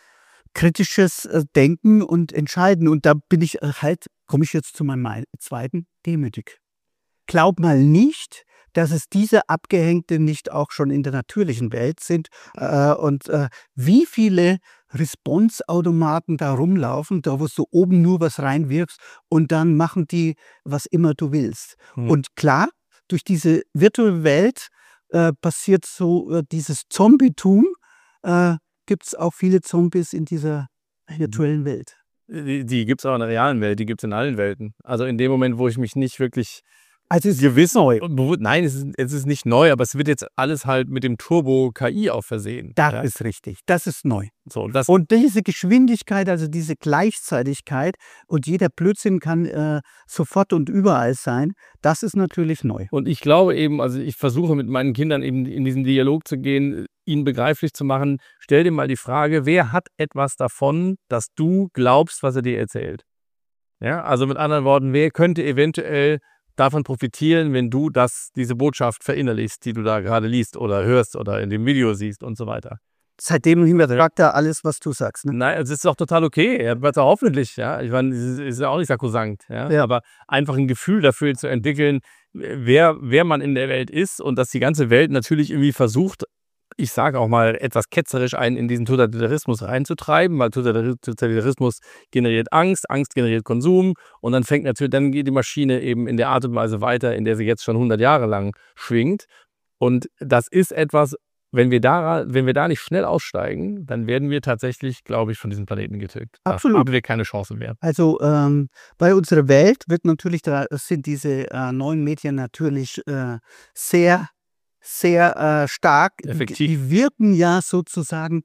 kritisches äh, Denken und Entscheiden. Und da bin ich äh, halt, komme ich jetzt zu meinem mei- zweiten, demütig. Glaub mal nicht, dass es diese Abgehängte nicht auch schon in der natürlichen Welt sind. Äh, und äh, wie viele Response-Automaten da rumlaufen, da wo du oben nur was reinwirfst und dann machen die, was immer du willst. Mhm. Und klar, durch diese virtuelle Welt äh, passiert so äh, dieses Zombietum. Äh, Gibt es auch viele Zombies in dieser virtuellen Welt. Die, die gibt es auch in der realen Welt, die gibt es in allen Welten. Also in dem Moment, wo ich mich nicht wirklich Also es ist gewiss neu. bewu- nein, es ist, es ist nicht neu, aber es wird jetzt alles halt mit dem Turbo-K I auch versehen. Das ja? ist richtig. Das ist neu. So, das, Und diese Geschwindigkeit, also diese Gleichzeitigkeit und jeder Blödsinn kann äh, sofort und überall sein, das ist natürlich neu. und ich glaube eben, also ich versuche mit meinen Kindern eben in diesen Dialog zu gehen, ihnen begreiflich zu machen, stell dir mal die Frage, wer hat etwas davon, dass du glaubst, was er dir erzählt? Ja, also mit anderen Worten, wer könnte eventuell davon profitieren, wenn du das, diese Botschaft verinnerlichst, die du da gerade liest oder hörst oder in dem Video siehst und so weiter. Seitdem hinterfragt er alles, was du sagst. Ne? Nein, es ist doch total okay, ja, aber hoffentlich, ja. Ich meine, es ist, ist ja auch nicht sakrosankt, ja? Ja. Aber einfach ein Gefühl dafür zu entwickeln, wer, wer man in der Welt ist und dass die ganze Welt natürlich irgendwie versucht, ich sage auch mal etwas ketzerisch einen in diesen Totalitarismus reinzutreiben, weil Totalitarismus generiert Angst, Angst generiert Konsum und dann fängt natürlich, dann geht die Maschine eben in der Art und Weise weiter, in der sie jetzt schon hundert Jahre lang schwingt. Und das ist etwas, wenn wir da, wenn wir da nicht schnell aussteigen, dann werden wir tatsächlich, glaube ich, von diesem Planeten getilgt. Da Absolut. haben wir keine Chance mehr. Also ähm, bei unserer Welt wird natürlich, da sind diese äh, neuen Medien natürlich äh, sehr, sehr äh, stark. Effektiv. Die wirken ja sozusagen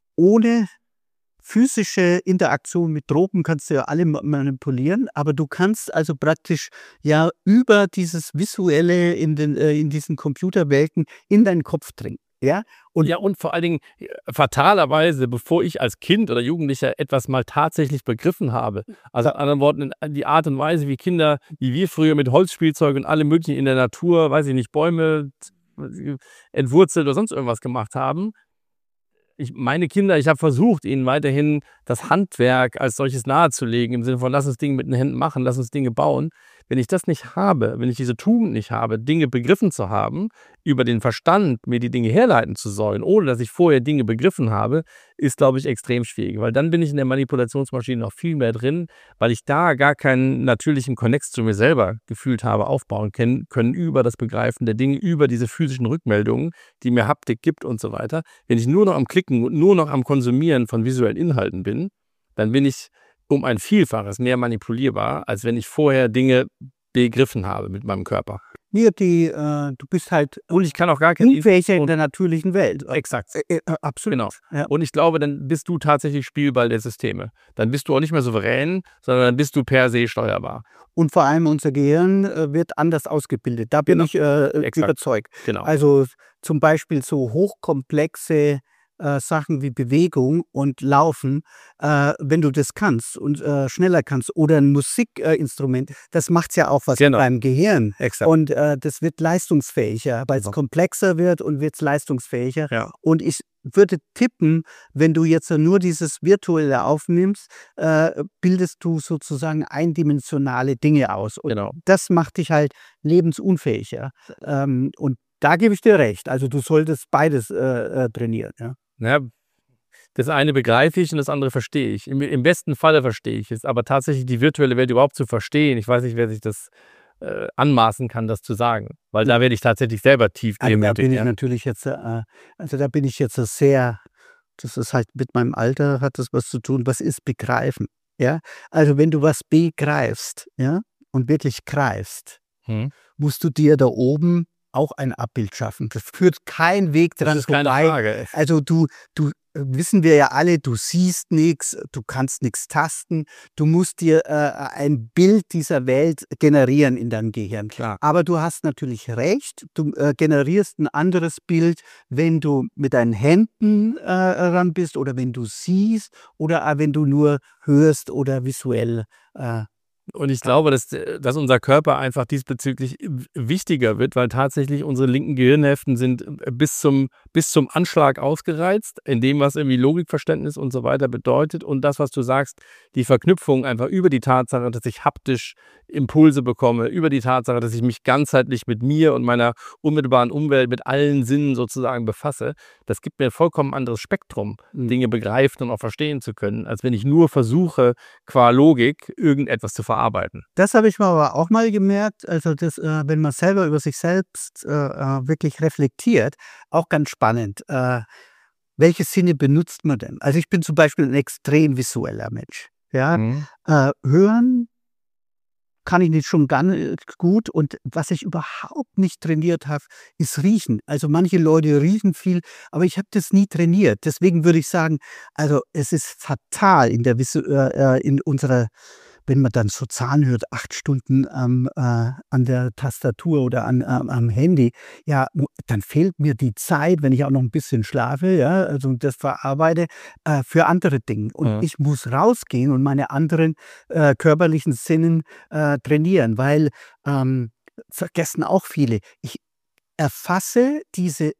ohne physische Interaktion mit Drogen kannst du ja alle ma- manipulieren, aber du kannst also praktisch ja über dieses Visuelle in, den, äh, in diesen Computerwelten in deinen Kopf dringen. Ja, und, ja, und vor allen Dingen fatalerweise, bevor ich als Kind oder Jugendlicher etwas mal tatsächlich begriffen habe. Also in anderen Worten, die Art und Weise, wie Kinder, wie wir früher mit Holzspielzeug und allem möglichen in der Natur, weiß ich nicht, Bäume entwurzelt oder sonst irgendwas gemacht haben. Ich, meine Kinder, ich habe versucht, ihnen weiterhin das Handwerk als solches nahezulegen, im Sinne von, lass uns Dinge mit den Händen machen, lass uns Dinge bauen. Wenn ich das nicht habe, wenn ich diese Tugend nicht habe, Dinge begriffen zu haben, über den Verstand mir die Dinge herleiten zu sollen, ohne dass ich vorher Dinge begriffen habe, ist, glaube ich, extrem schwierig. Weil dann bin ich in der Manipulationsmaschine noch viel mehr drin, weil ich da gar keinen natürlichen Konnex zu mir selber gefühlt habe, aufbauen können, können über das Begreifen der Dinge, über diese physischen Rückmeldungen, die mir Haptik gibt und so weiter. Wenn ich nur noch am Klicken und nur noch am Konsumieren von visuellen Inhalten bin, dann bin ich um ein Vielfaches mehr manipulierbar, als wenn ich vorher Dinge begriffen habe mit meinem Körper. Ja, die, äh, du bist halt und ich kann auch gar keine Unfähigkeit in der natürlichen Welt. Exakt. Äh, äh, absolut. Genau. Ja. Und ich glaube, dann bist du tatsächlich Spielball der Systeme. Dann bist du auch nicht mehr souverän, sondern dann bist du per se steuerbar. Und vor allem unser Gehirn äh, wird anders ausgebildet. Da bin Genau. ich äh, überzeugt. Genau. Also zum Beispiel so hochkomplexe Äh, Sachen wie Bewegung und Laufen, äh, wenn du das kannst und äh, schneller kannst oder ein Musikinstrument, äh, das macht ja auch was genau. beim Gehirn. Exakt. Und äh, das wird leistungsfähiger, weil es Ja. komplexer wird und wird leistungsfähiger. Ja. Und ich würde tippen, wenn du jetzt nur dieses Virtuelle aufnimmst, äh, bildest du sozusagen eindimensionale Dinge aus. Und Genau. das macht dich halt lebensunfähiger. Ähm, und da gebe ich dir recht. Also du solltest beides äh, äh, trainieren. Ja. Ja, das eine begreife ich und das andere verstehe ich. Im, im besten Falle verstehe ich es, aber tatsächlich die virtuelle Welt überhaupt zu verstehen, ich weiß nicht, wer sich das äh, anmaßen kann, das zu sagen, weil da werde ich tatsächlich selber tief Also da bin ich ja. natürlich jetzt, äh, also da bin ich jetzt sehr, das ist halt mit meinem Alter, hat das was zu tun, was ist begreifen, ja? Also wenn du was begreifst, ja, und wirklich greifst, hm. musst du dir da oben auch ein Abbild schaffen. Das führt kein Weg dran das ist keine vorbei. Frage. Also du, du wissen wir ja alle, du siehst nichts, du kannst nichts tasten, du musst dir äh, ein Bild dieser Welt generieren in deinem Gehirn. Klar. Aber du hast natürlich recht, du äh, generierst ein anderes Bild, wenn du mit deinen Händen äh, ran bist oder wenn du siehst oder äh, wenn du nur hörst oder visuell äh, Und ich glaube, dass, dass unser Körper einfach diesbezüglich wichtiger wird, weil tatsächlich unsere linken Gehirnhälften sind bis zum, bis zum Anschlag ausgereizt, in dem, was irgendwie Logikverständnis und so weiter bedeutet. Und das, was du sagst, die Verknüpfung einfach über die Tatsache, dass ich haptisch Impulse bekomme, über die Tatsache, dass ich mich ganzheitlich mit mir und meiner unmittelbaren Umwelt, mit allen Sinnen sozusagen befasse, das gibt mir ein vollkommen anderes Spektrum, Mhm. Dinge begreifen und auch verstehen zu können, als wenn ich nur versuche, qua Logik irgendetwas zu verarbeiten. Das habe ich mir aber auch mal gemerkt, also das, äh, wenn man selber über sich selbst äh, äh, wirklich reflektiert, auch ganz spannend. Äh, welche Sinne benutzt man denn? Also ich bin zum Beispiel ein extrem visueller Mensch. Ja? Mhm. Äh, hören kann ich nicht schon ganz gut und was ich überhaupt nicht trainiert habe, ist Riechen. Also manche Leute riechen viel, aber ich habe das nie trainiert. Deswegen würde ich sagen, also es ist fatal in der Visu äh, in unserer, wenn man dann so Zahlen hört, acht Stunden ähm, äh, an der Tastatur oder an, ähm, am Handy, ja, dann fehlt mir die Zeit, wenn ich auch noch ein bisschen schlafe, ja, also das verarbeite, äh, für andere Dinge. Und Ja. ich muss rausgehen und meine anderen äh, körperlichen Sinnen äh, trainieren, weil ähm, vergessen auch viele, ich erfasse diese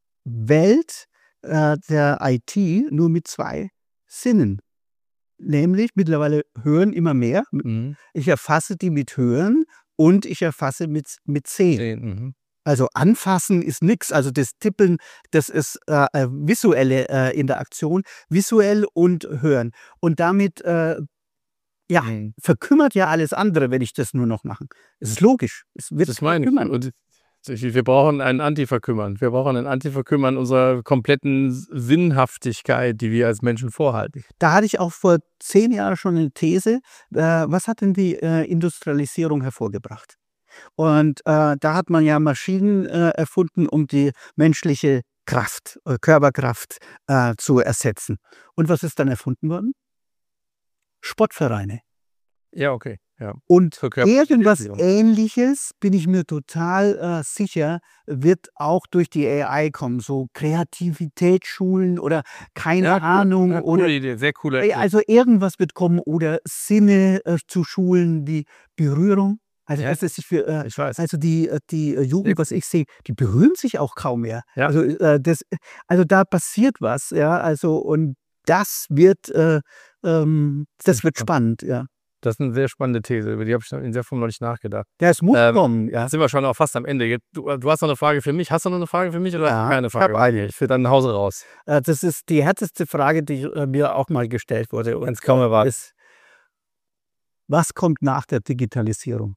Welt äh, der I T nur mit zwei Sinnen. Nämlich mittlerweile hören immer mehr. Mhm. Ich erfasse die mit Hören und ich erfasse mit, mit Sehen. Sehen, mhm. Also anfassen ist nichts. Also das Tippeln, das ist äh, äh, visuelle äh, Interaktion, visuell und Hören. Und damit äh, ja, Mhm. verkümmert ja alles andere, wenn ich das nur noch mache. Es ist logisch. Es wird Das meine ich. verkümmern. Und wir brauchen einen Antiverkümmern. Wir brauchen einen Antiverkümmern unserer kompletten Sinnhaftigkeit, die wir als Menschen vorhalten. Da hatte ich auch vor zehn Jahren schon eine These. Äh, was hat denn die äh, Industrialisierung hervorgebracht? Und äh, da hat man ja Maschinen äh, erfunden, um die menschliche Kraft, äh, Körperkraft äh, zu ersetzen. Und was ist dann erfunden worden? Sportvereine. Ja, okay. Ja. Und Für körperliche irgendwas Beziehung. Ähnliches, bin ich mir total äh, sicher, wird auch durch die A I kommen. So Kreativitätsschulen oder keine Ja, cool. Ahnung. Ja, Oder coole Idee, sehr coole äh, Idee. also irgendwas wird kommen oder Sinne äh, zu schulen, die Berührung. Also Ja, das ist für äh, ich weiß. also die äh, die äh, Jugend, Sehr was ich sehe, die berühren sich auch kaum mehr. Ja. Also äh, das also da passiert was, ja, also und das wird äh, ähm, das wird spannend, ja. Das ist 'ne sehr spannende These, über die habe ich in der Form noch nicht nachgedacht. Ja, es muss Ähm, kommen, ja. Jetzt sind wir schon auch fast am Ende. Jetzt du du hast noch 'ne Frage für mich. Hast du noch 'ne Frage für mich oder Ja, keine ich habe Frage? eine. Ich will dann nach Hause raus. Äh, das ist die härteste Frage, die äh, mir auch mal gestellt wurde und Kann's kaum erwarten. ist: Was kommt nach der Digitalisierung?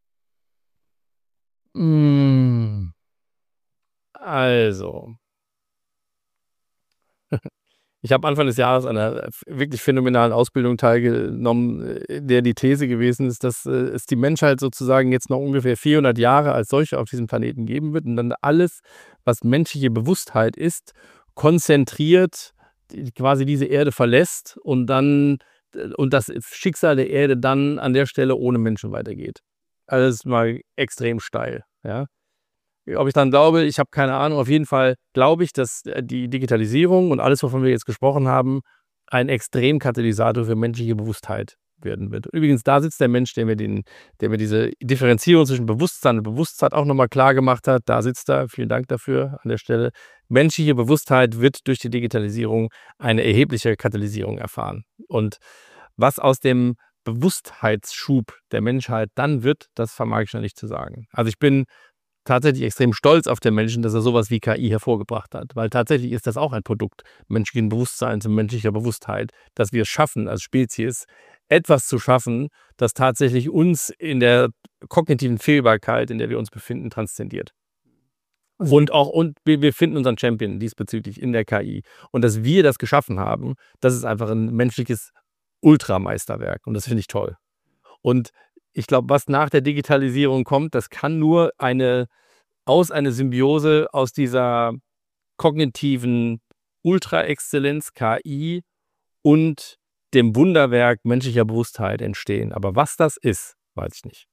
Hm. Also ich habe Anfang des Jahres an 'ner f wirklich phänomenalen Ausbildung teilgenommen, äh, in der die These gewesen ist, dass, äh, es die Menschheit sozusagen jetzt noch ungefähr vierhundert Jahre als solche auf diesem Planeten geben wird und dann alles, was menschliche Bewusstheit ist, konzentriert d quasi diese Erde verlässt und dann d und das Schicksal der Erde dann an der Stelle ohne Menschen weitergeht. Also, das ist mal extrem steil, ja? Ob ich dran glaube, ich habe keine Ahnung. Auf jeden Fall glaube ich, dass, äh, die Digitalisierung und alles, wovon wir jetzt gesprochen haben, ein Extremkatalysator für menschliche Bewusstheit werden wird. Übrigens, da sitzt der Mensch, der mir den der mir diese Differenzierung zwischen Bewusstsein und Bewusstheit auch noch mal klargemacht hat. Da sitzt er. Vielen Dank dafür an der Stelle. Menschliche Bewusstheit wird durch die Digitalisierung eine erhebliche Katalysierung erfahren. Und was aus dem Bewusstheitsschub der Menschheit dann wird, das vermag ich noch nicht zu sagen. Also, ich bin tatsächlich extrem stolz auf den Menschen, dass er so was wie K I hervorgebracht hat, weil tatsächlich ist das auch ein Produkt menschlichen Bewusstseins und menschlicher Bewusstheit, dass wir es schaffen, als Spezies etwas zu schaffen, das tatsächlich uns in der kognitiven Fehlbarkeit, in der wir uns befinden, transzendiert. Und auch und wir wir finden unseren Champion diesbezüglich in der K I. Und dass wir das geschaffen haben, das ist einfach 'n menschliches Ultrameisterwerk und das finde ich toll. Und ich glaube, was nach der Digitalisierung kommt, das kann nur eine aus eine Symbiose aus dieser kognitiven Ultraexzellenz K I und dem Wunderwerk menschlicher Bewusstheit entstehen. Aber was das ist, weiß ich nicht.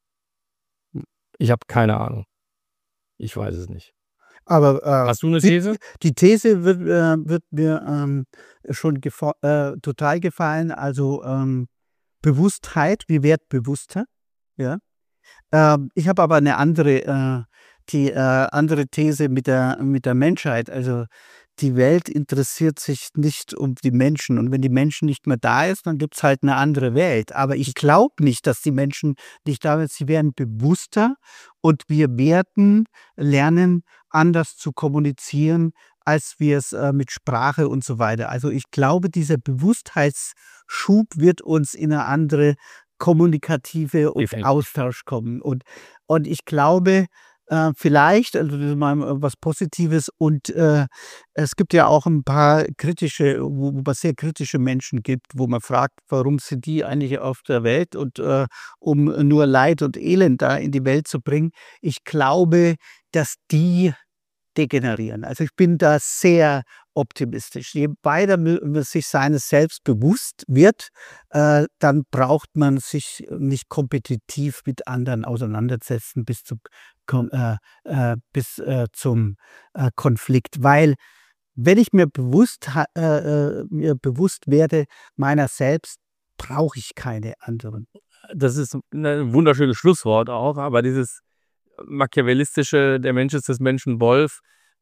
Ich habe keine Ahnung. Ich weiß es nicht. Aber, äh, Hast du 'ne die These? die These wird äh, wird mir, ähm, schon gefo äh, total gefallen. Also, ähm, Bewusstheit, wir werden bewusster, ja? Ähm, ich habe aber 'ne andere äh, die äh, andere These mit der mit der Menschheit. Also, die Welt interessiert sich nicht um die Menschen und wenn die Menschen nicht mehr da ist, dann gibt's halt 'ne andere Welt. Aber ich glaube nicht, dass die Menschen nicht da sind. Sie werden bewusster und wir werden lernen, anders zu kommunizieren, als wir's äh, mit Sprache und so weiter. Also, ich glaube, dieser Bewusstheitsschub wird uns in 'ne andere kommunikative und Definitiv. Austausch kommen. Und und ich glaube, äh, vielleicht, also das ist mal was Positives und, äh, es gibt ja auch 'n paar kritische wo wo es sehr kritische Menschen gibt, wo man fragt: „Warum sind die eigentlich auf der Welt und, äh, um nur Leid und Elend da in die Welt zu bringen?“ Ich glaube, dass die degenerieren. Also, ich bin da sehr optimistisch. Je weiter m man sich seines Selbst bewusst wird, äh, dann braucht man sich nicht kompetitiv mit anderen auseinandersetzen bis zu kom äh, äh, bis, äh, zum, äh, Konflikt. Weil, wenn ich mir bewusst ha äh, äh, mir bewusst werde meiner selbst, brauche ich keine anderen. Das ist 'n wunderschönes Schlusswort auch, aber dieses machiavellistische, der Mensch ist des Menschen Wolf.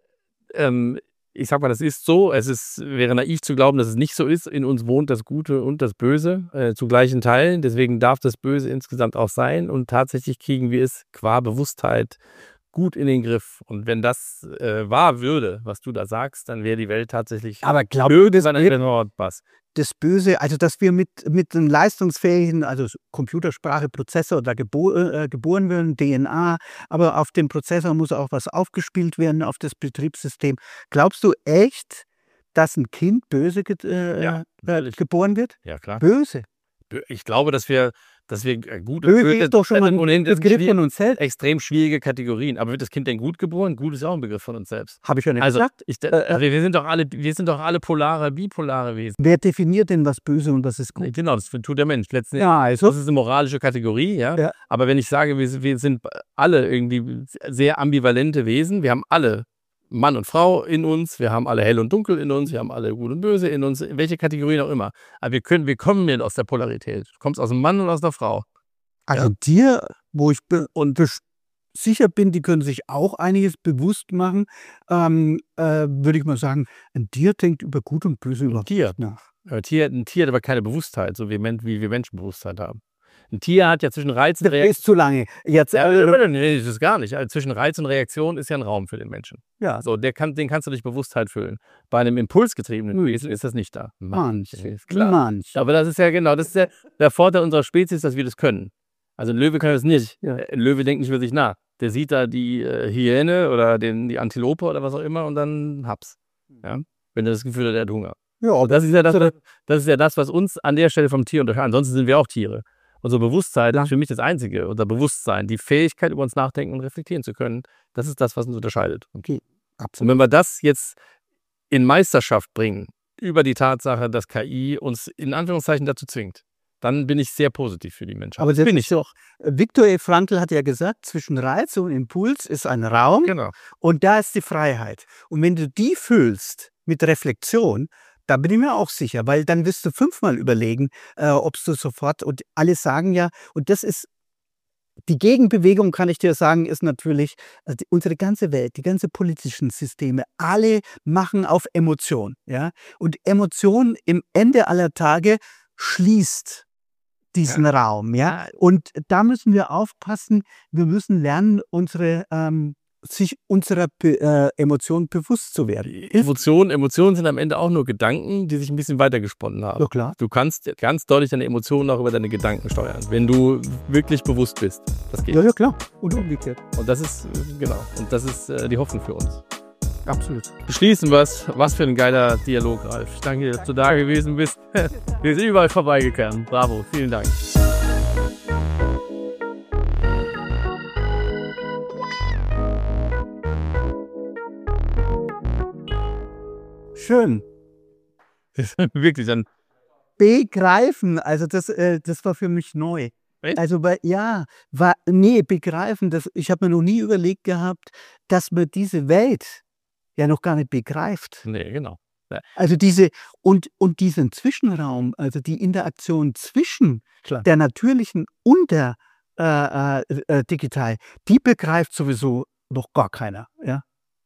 Ähm, ich sage mal, das ist so. Es ist wäre naiv zu glauben, dass es nicht so ist. In uns wohnt das Gute und das Böse, äh, zu gleichen Teilen. Deswegen darf das Böse insgesamt auch sein und tatsächlich kriegen wir es qua Bewusstheit gut in den Griff. Und wenn das, äh, wahr würde, was du da sagst, dann wäre die Welt tatsächlich Aber glaubst du, das wird was. das Böse also, dass wir mit mit 'nem leistungsfähigen, also Computersprache, Prozessor da gebo äh, geboren werden, D N A, aber auf dem Prozessor muss auch was aufgespielt werden, auf das Betriebssystem. Glaubst du echt, dass 'n Kind böse get äh, Ja, äh, natürlich. geboren wird? Ja, klar. Böse? Bö ich glaube, dass wir dass wir äh, gut Böse ist doch schon mal ein Begriff von uns selbst. Extrem schwierige Kategorien. Aber wird das Kind denn gut geboren? Gut ist ja auch ein Begriff von uns selbst. Habe ich ja nicht also, gesagt. Ich, also wir sind doch alle, wir sind doch alle polare, bipolare Wesen. Wer definiert denn, was böse und was ist gut? Genau, das tut der Mensch. Letzten ja, also. Das ist eine moralische Kategorie, ja. ja. Aber wenn ich sage, wir, wir sind alle irgendwie sehr ambivalente Wesen, wir haben alle Mann und Frau in uns, wir haben alle hell und dunkel in uns, wir haben alle gut und böse in uns, welche Kategorien auch immer. Aber wir können, wir kommen nicht aus der Polarität. Du kommst aus dem Mann und aus der Frau. Also ja. dir, wo ich be und sicher bin, die können sich auch einiges bewusst machen, ähm, äh, würde ich mal sagen, ein Tier denkt über Gut und Böse überhaupt nicht nach. Ein Tier, ein Tier hat aber keine Bewusstheit, so wie, wie wir Menschen Bewusstheit haben. Ein Tier hat ja zwischen Reiz und Reaktion. Das ist zu lange. Jetzt, ja, äh, nee, das ist gar nicht. Also zwischen Reiz und Reaktion ist ja ein Raum für den Menschen. Ja. So, der kann, den kannst du durch Bewusstheit füllen. Bei einem impulsgetriebenen Wesen ist das nicht da. Manche. Klar. Manche. Aber das ist ja genau, das ist ja der Vorteil unserer Spezies, dass wir das können. Also ein Löwe kann das nicht. Ja. Ein Löwe denkt nicht über sich nach. Der sieht da die äh, Hyäne oder den, die Antilope oder was auch immer und dann hab's. Ja? Wenn er das Gefühl hat, er hat Hunger. Ja, das ist ja das, das ist ja das, was uns an der Stelle vom Tier unterscheidet. Ansonsten sind wir auch Tiere. Unser Bewusstsein ist für mich das Einzige. Unser Bewusstsein, die Fähigkeit, über uns nachdenken und reflektieren zu können, das ist das, was uns unterscheidet. Okay. Absolut. Und wenn wir das jetzt in Meisterschaft bringen, über die Tatsache, dass K I uns in Anführungszeichen dazu zwingt, dann bin ich sehr positiv für die Menschheit. Aber das bin ich doch. Viktor E. Frankl hat ja gesagt, zwischen Reiz und Impuls ist ein Raum. Genau. Und da ist die Freiheit. Und wenn du die füllst mit Reflexion, da bin ich mir auch sicher, weil dann wirst du fünfmal überlegen, äh, ob du sofort, und alle sagen ja, und das ist, die Gegenbewegung, kann ich dir sagen, ist natürlich, also die, unsere ganze Welt, die ganze politischen Systeme, alle machen auf Emotion. Ja? Und Emotion im Ende aller Tage schließt diesen ja. Raum. Ja? Und da müssen wir aufpassen, wir müssen lernen, unsere ähm, sich unserer Be äh, Emotionen bewusst zu werden. Emotionen, Emotionen sind am Ende auch nur Gedanken, die sich ein bisschen weitergesponnen haben. Ja, klar. Du kannst ganz deutlich deine Emotionen auch über deine Gedanken steuern, wenn du wirklich bewusst bist. Das geht. Ja, ja, klar. Und umgekehrt. Und das ist, genau, und das ist äh, die Hoffnung für uns. Absolut. Beschließen wir es. Was für ein geiler Dialog, Ralf. Ich danke dir, dass du da gewesen bist. Wir sind überall vorbeigekommen. Bravo, vielen Dank. Schön. Wirklich dann. Begreifen, also das, äh, das war für mich neu. Echt? Also bei, ja, war, nee, begreifen, das, ich habe mir noch nie überlegt gehabt, dass man diese Welt ja noch gar nicht begreift. Nee, genau. Ja. Also diese, und, und diesen Zwischenraum, also die Interaktion zwischen Klar. der natürlichen und der äh, äh, äh, digital, die begreift sowieso noch gar keiner, ja.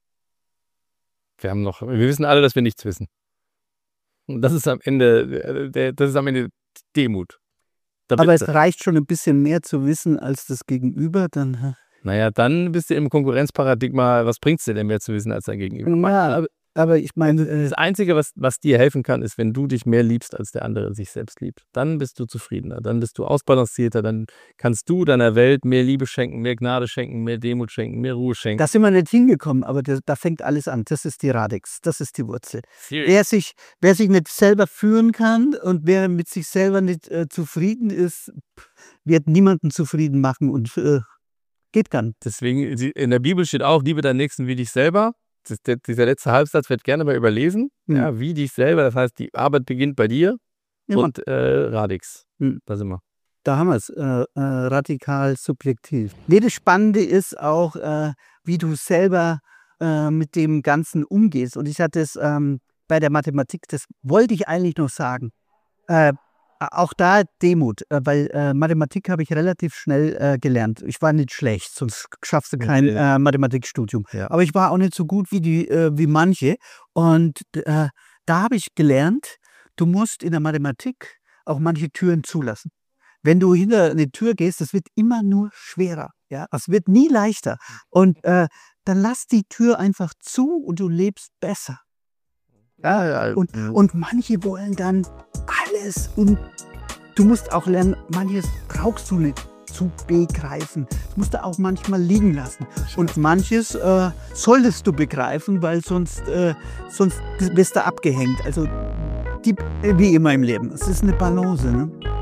Wir haben noch, wir wissen alle, dass wir nichts wissen. Und das ist am Ende, das ist am Ende Demut. Da Aber es reicht schon ein bisschen mehr zu wissen als das Gegenüber, dann. Naja, dann bist du im Konkurrenzparadigma, was bringt es dir denn mehr zu wissen als dein Gegenüber? Ja, aber, aber ich meine. Äh, das Einzige, was, was dir helfen kann, ist, wenn du dich mehr liebst, als der andere sich selbst liebt. Dann bist du zufriedener, dann bist du ausbalancierter, dann kannst du deiner Welt mehr Liebe schenken, mehr Gnade schenken, mehr Demut schenken, mehr Ruhe schenken. Da sind wir nicht hingekommen, aber das, da fängt alles an. Das ist die Radix, das ist die Wurzel. Wer sich, wer sich nicht selber führen kann und wer mit sich selber nicht äh, zufrieden ist, wird niemanden zufrieden machen und äh, geht gar nicht. Deswegen, in der Bibel steht auch, liebe deinen Nächsten wie dich selber. Das, der, dieser letzte Halbsatz wird gerne mal überlesen. Mhm. Ja, wie dich selber, das heißt, die Arbeit beginnt bei dir. Ja, und äh, Radix, mhm. da sind wir. Da haben wir es, äh, äh, radikal subjektiv. Nee, das Spannende ist auch, äh, wie du selber äh, mit dem Ganzen umgehst. Und ich hatte es ähm, bei der Mathematik, das wollte ich eigentlich noch sagen. Äh, Auch da Demut, weil äh, Mathematik habe ich relativ schnell äh, gelernt. Ich war nicht schlecht, sonst schaffst du kein äh, Mathematikstudium. Ja. Aber ich war auch nicht so gut wie, die, äh, wie manche. Und äh, da habe ich gelernt, du musst in der Mathematik auch manche Türen zulassen. Wenn du hinter eine Tür gehst, das wird immer nur schwerer. Ja? Es wird nie leichter. Und äh, dann lass die Tür einfach zu und du lebst besser. Ja, ja. Und, und manche wollen dann alles und du musst auch lernen, manches brauchst du nicht zu begreifen. Das musst du auch manchmal liegen lassen. Und manches äh, solltest du begreifen, weil sonst, äh, sonst wirst du abgehängt. Also die, wie immer im Leben. Es ist eine Balance, ne?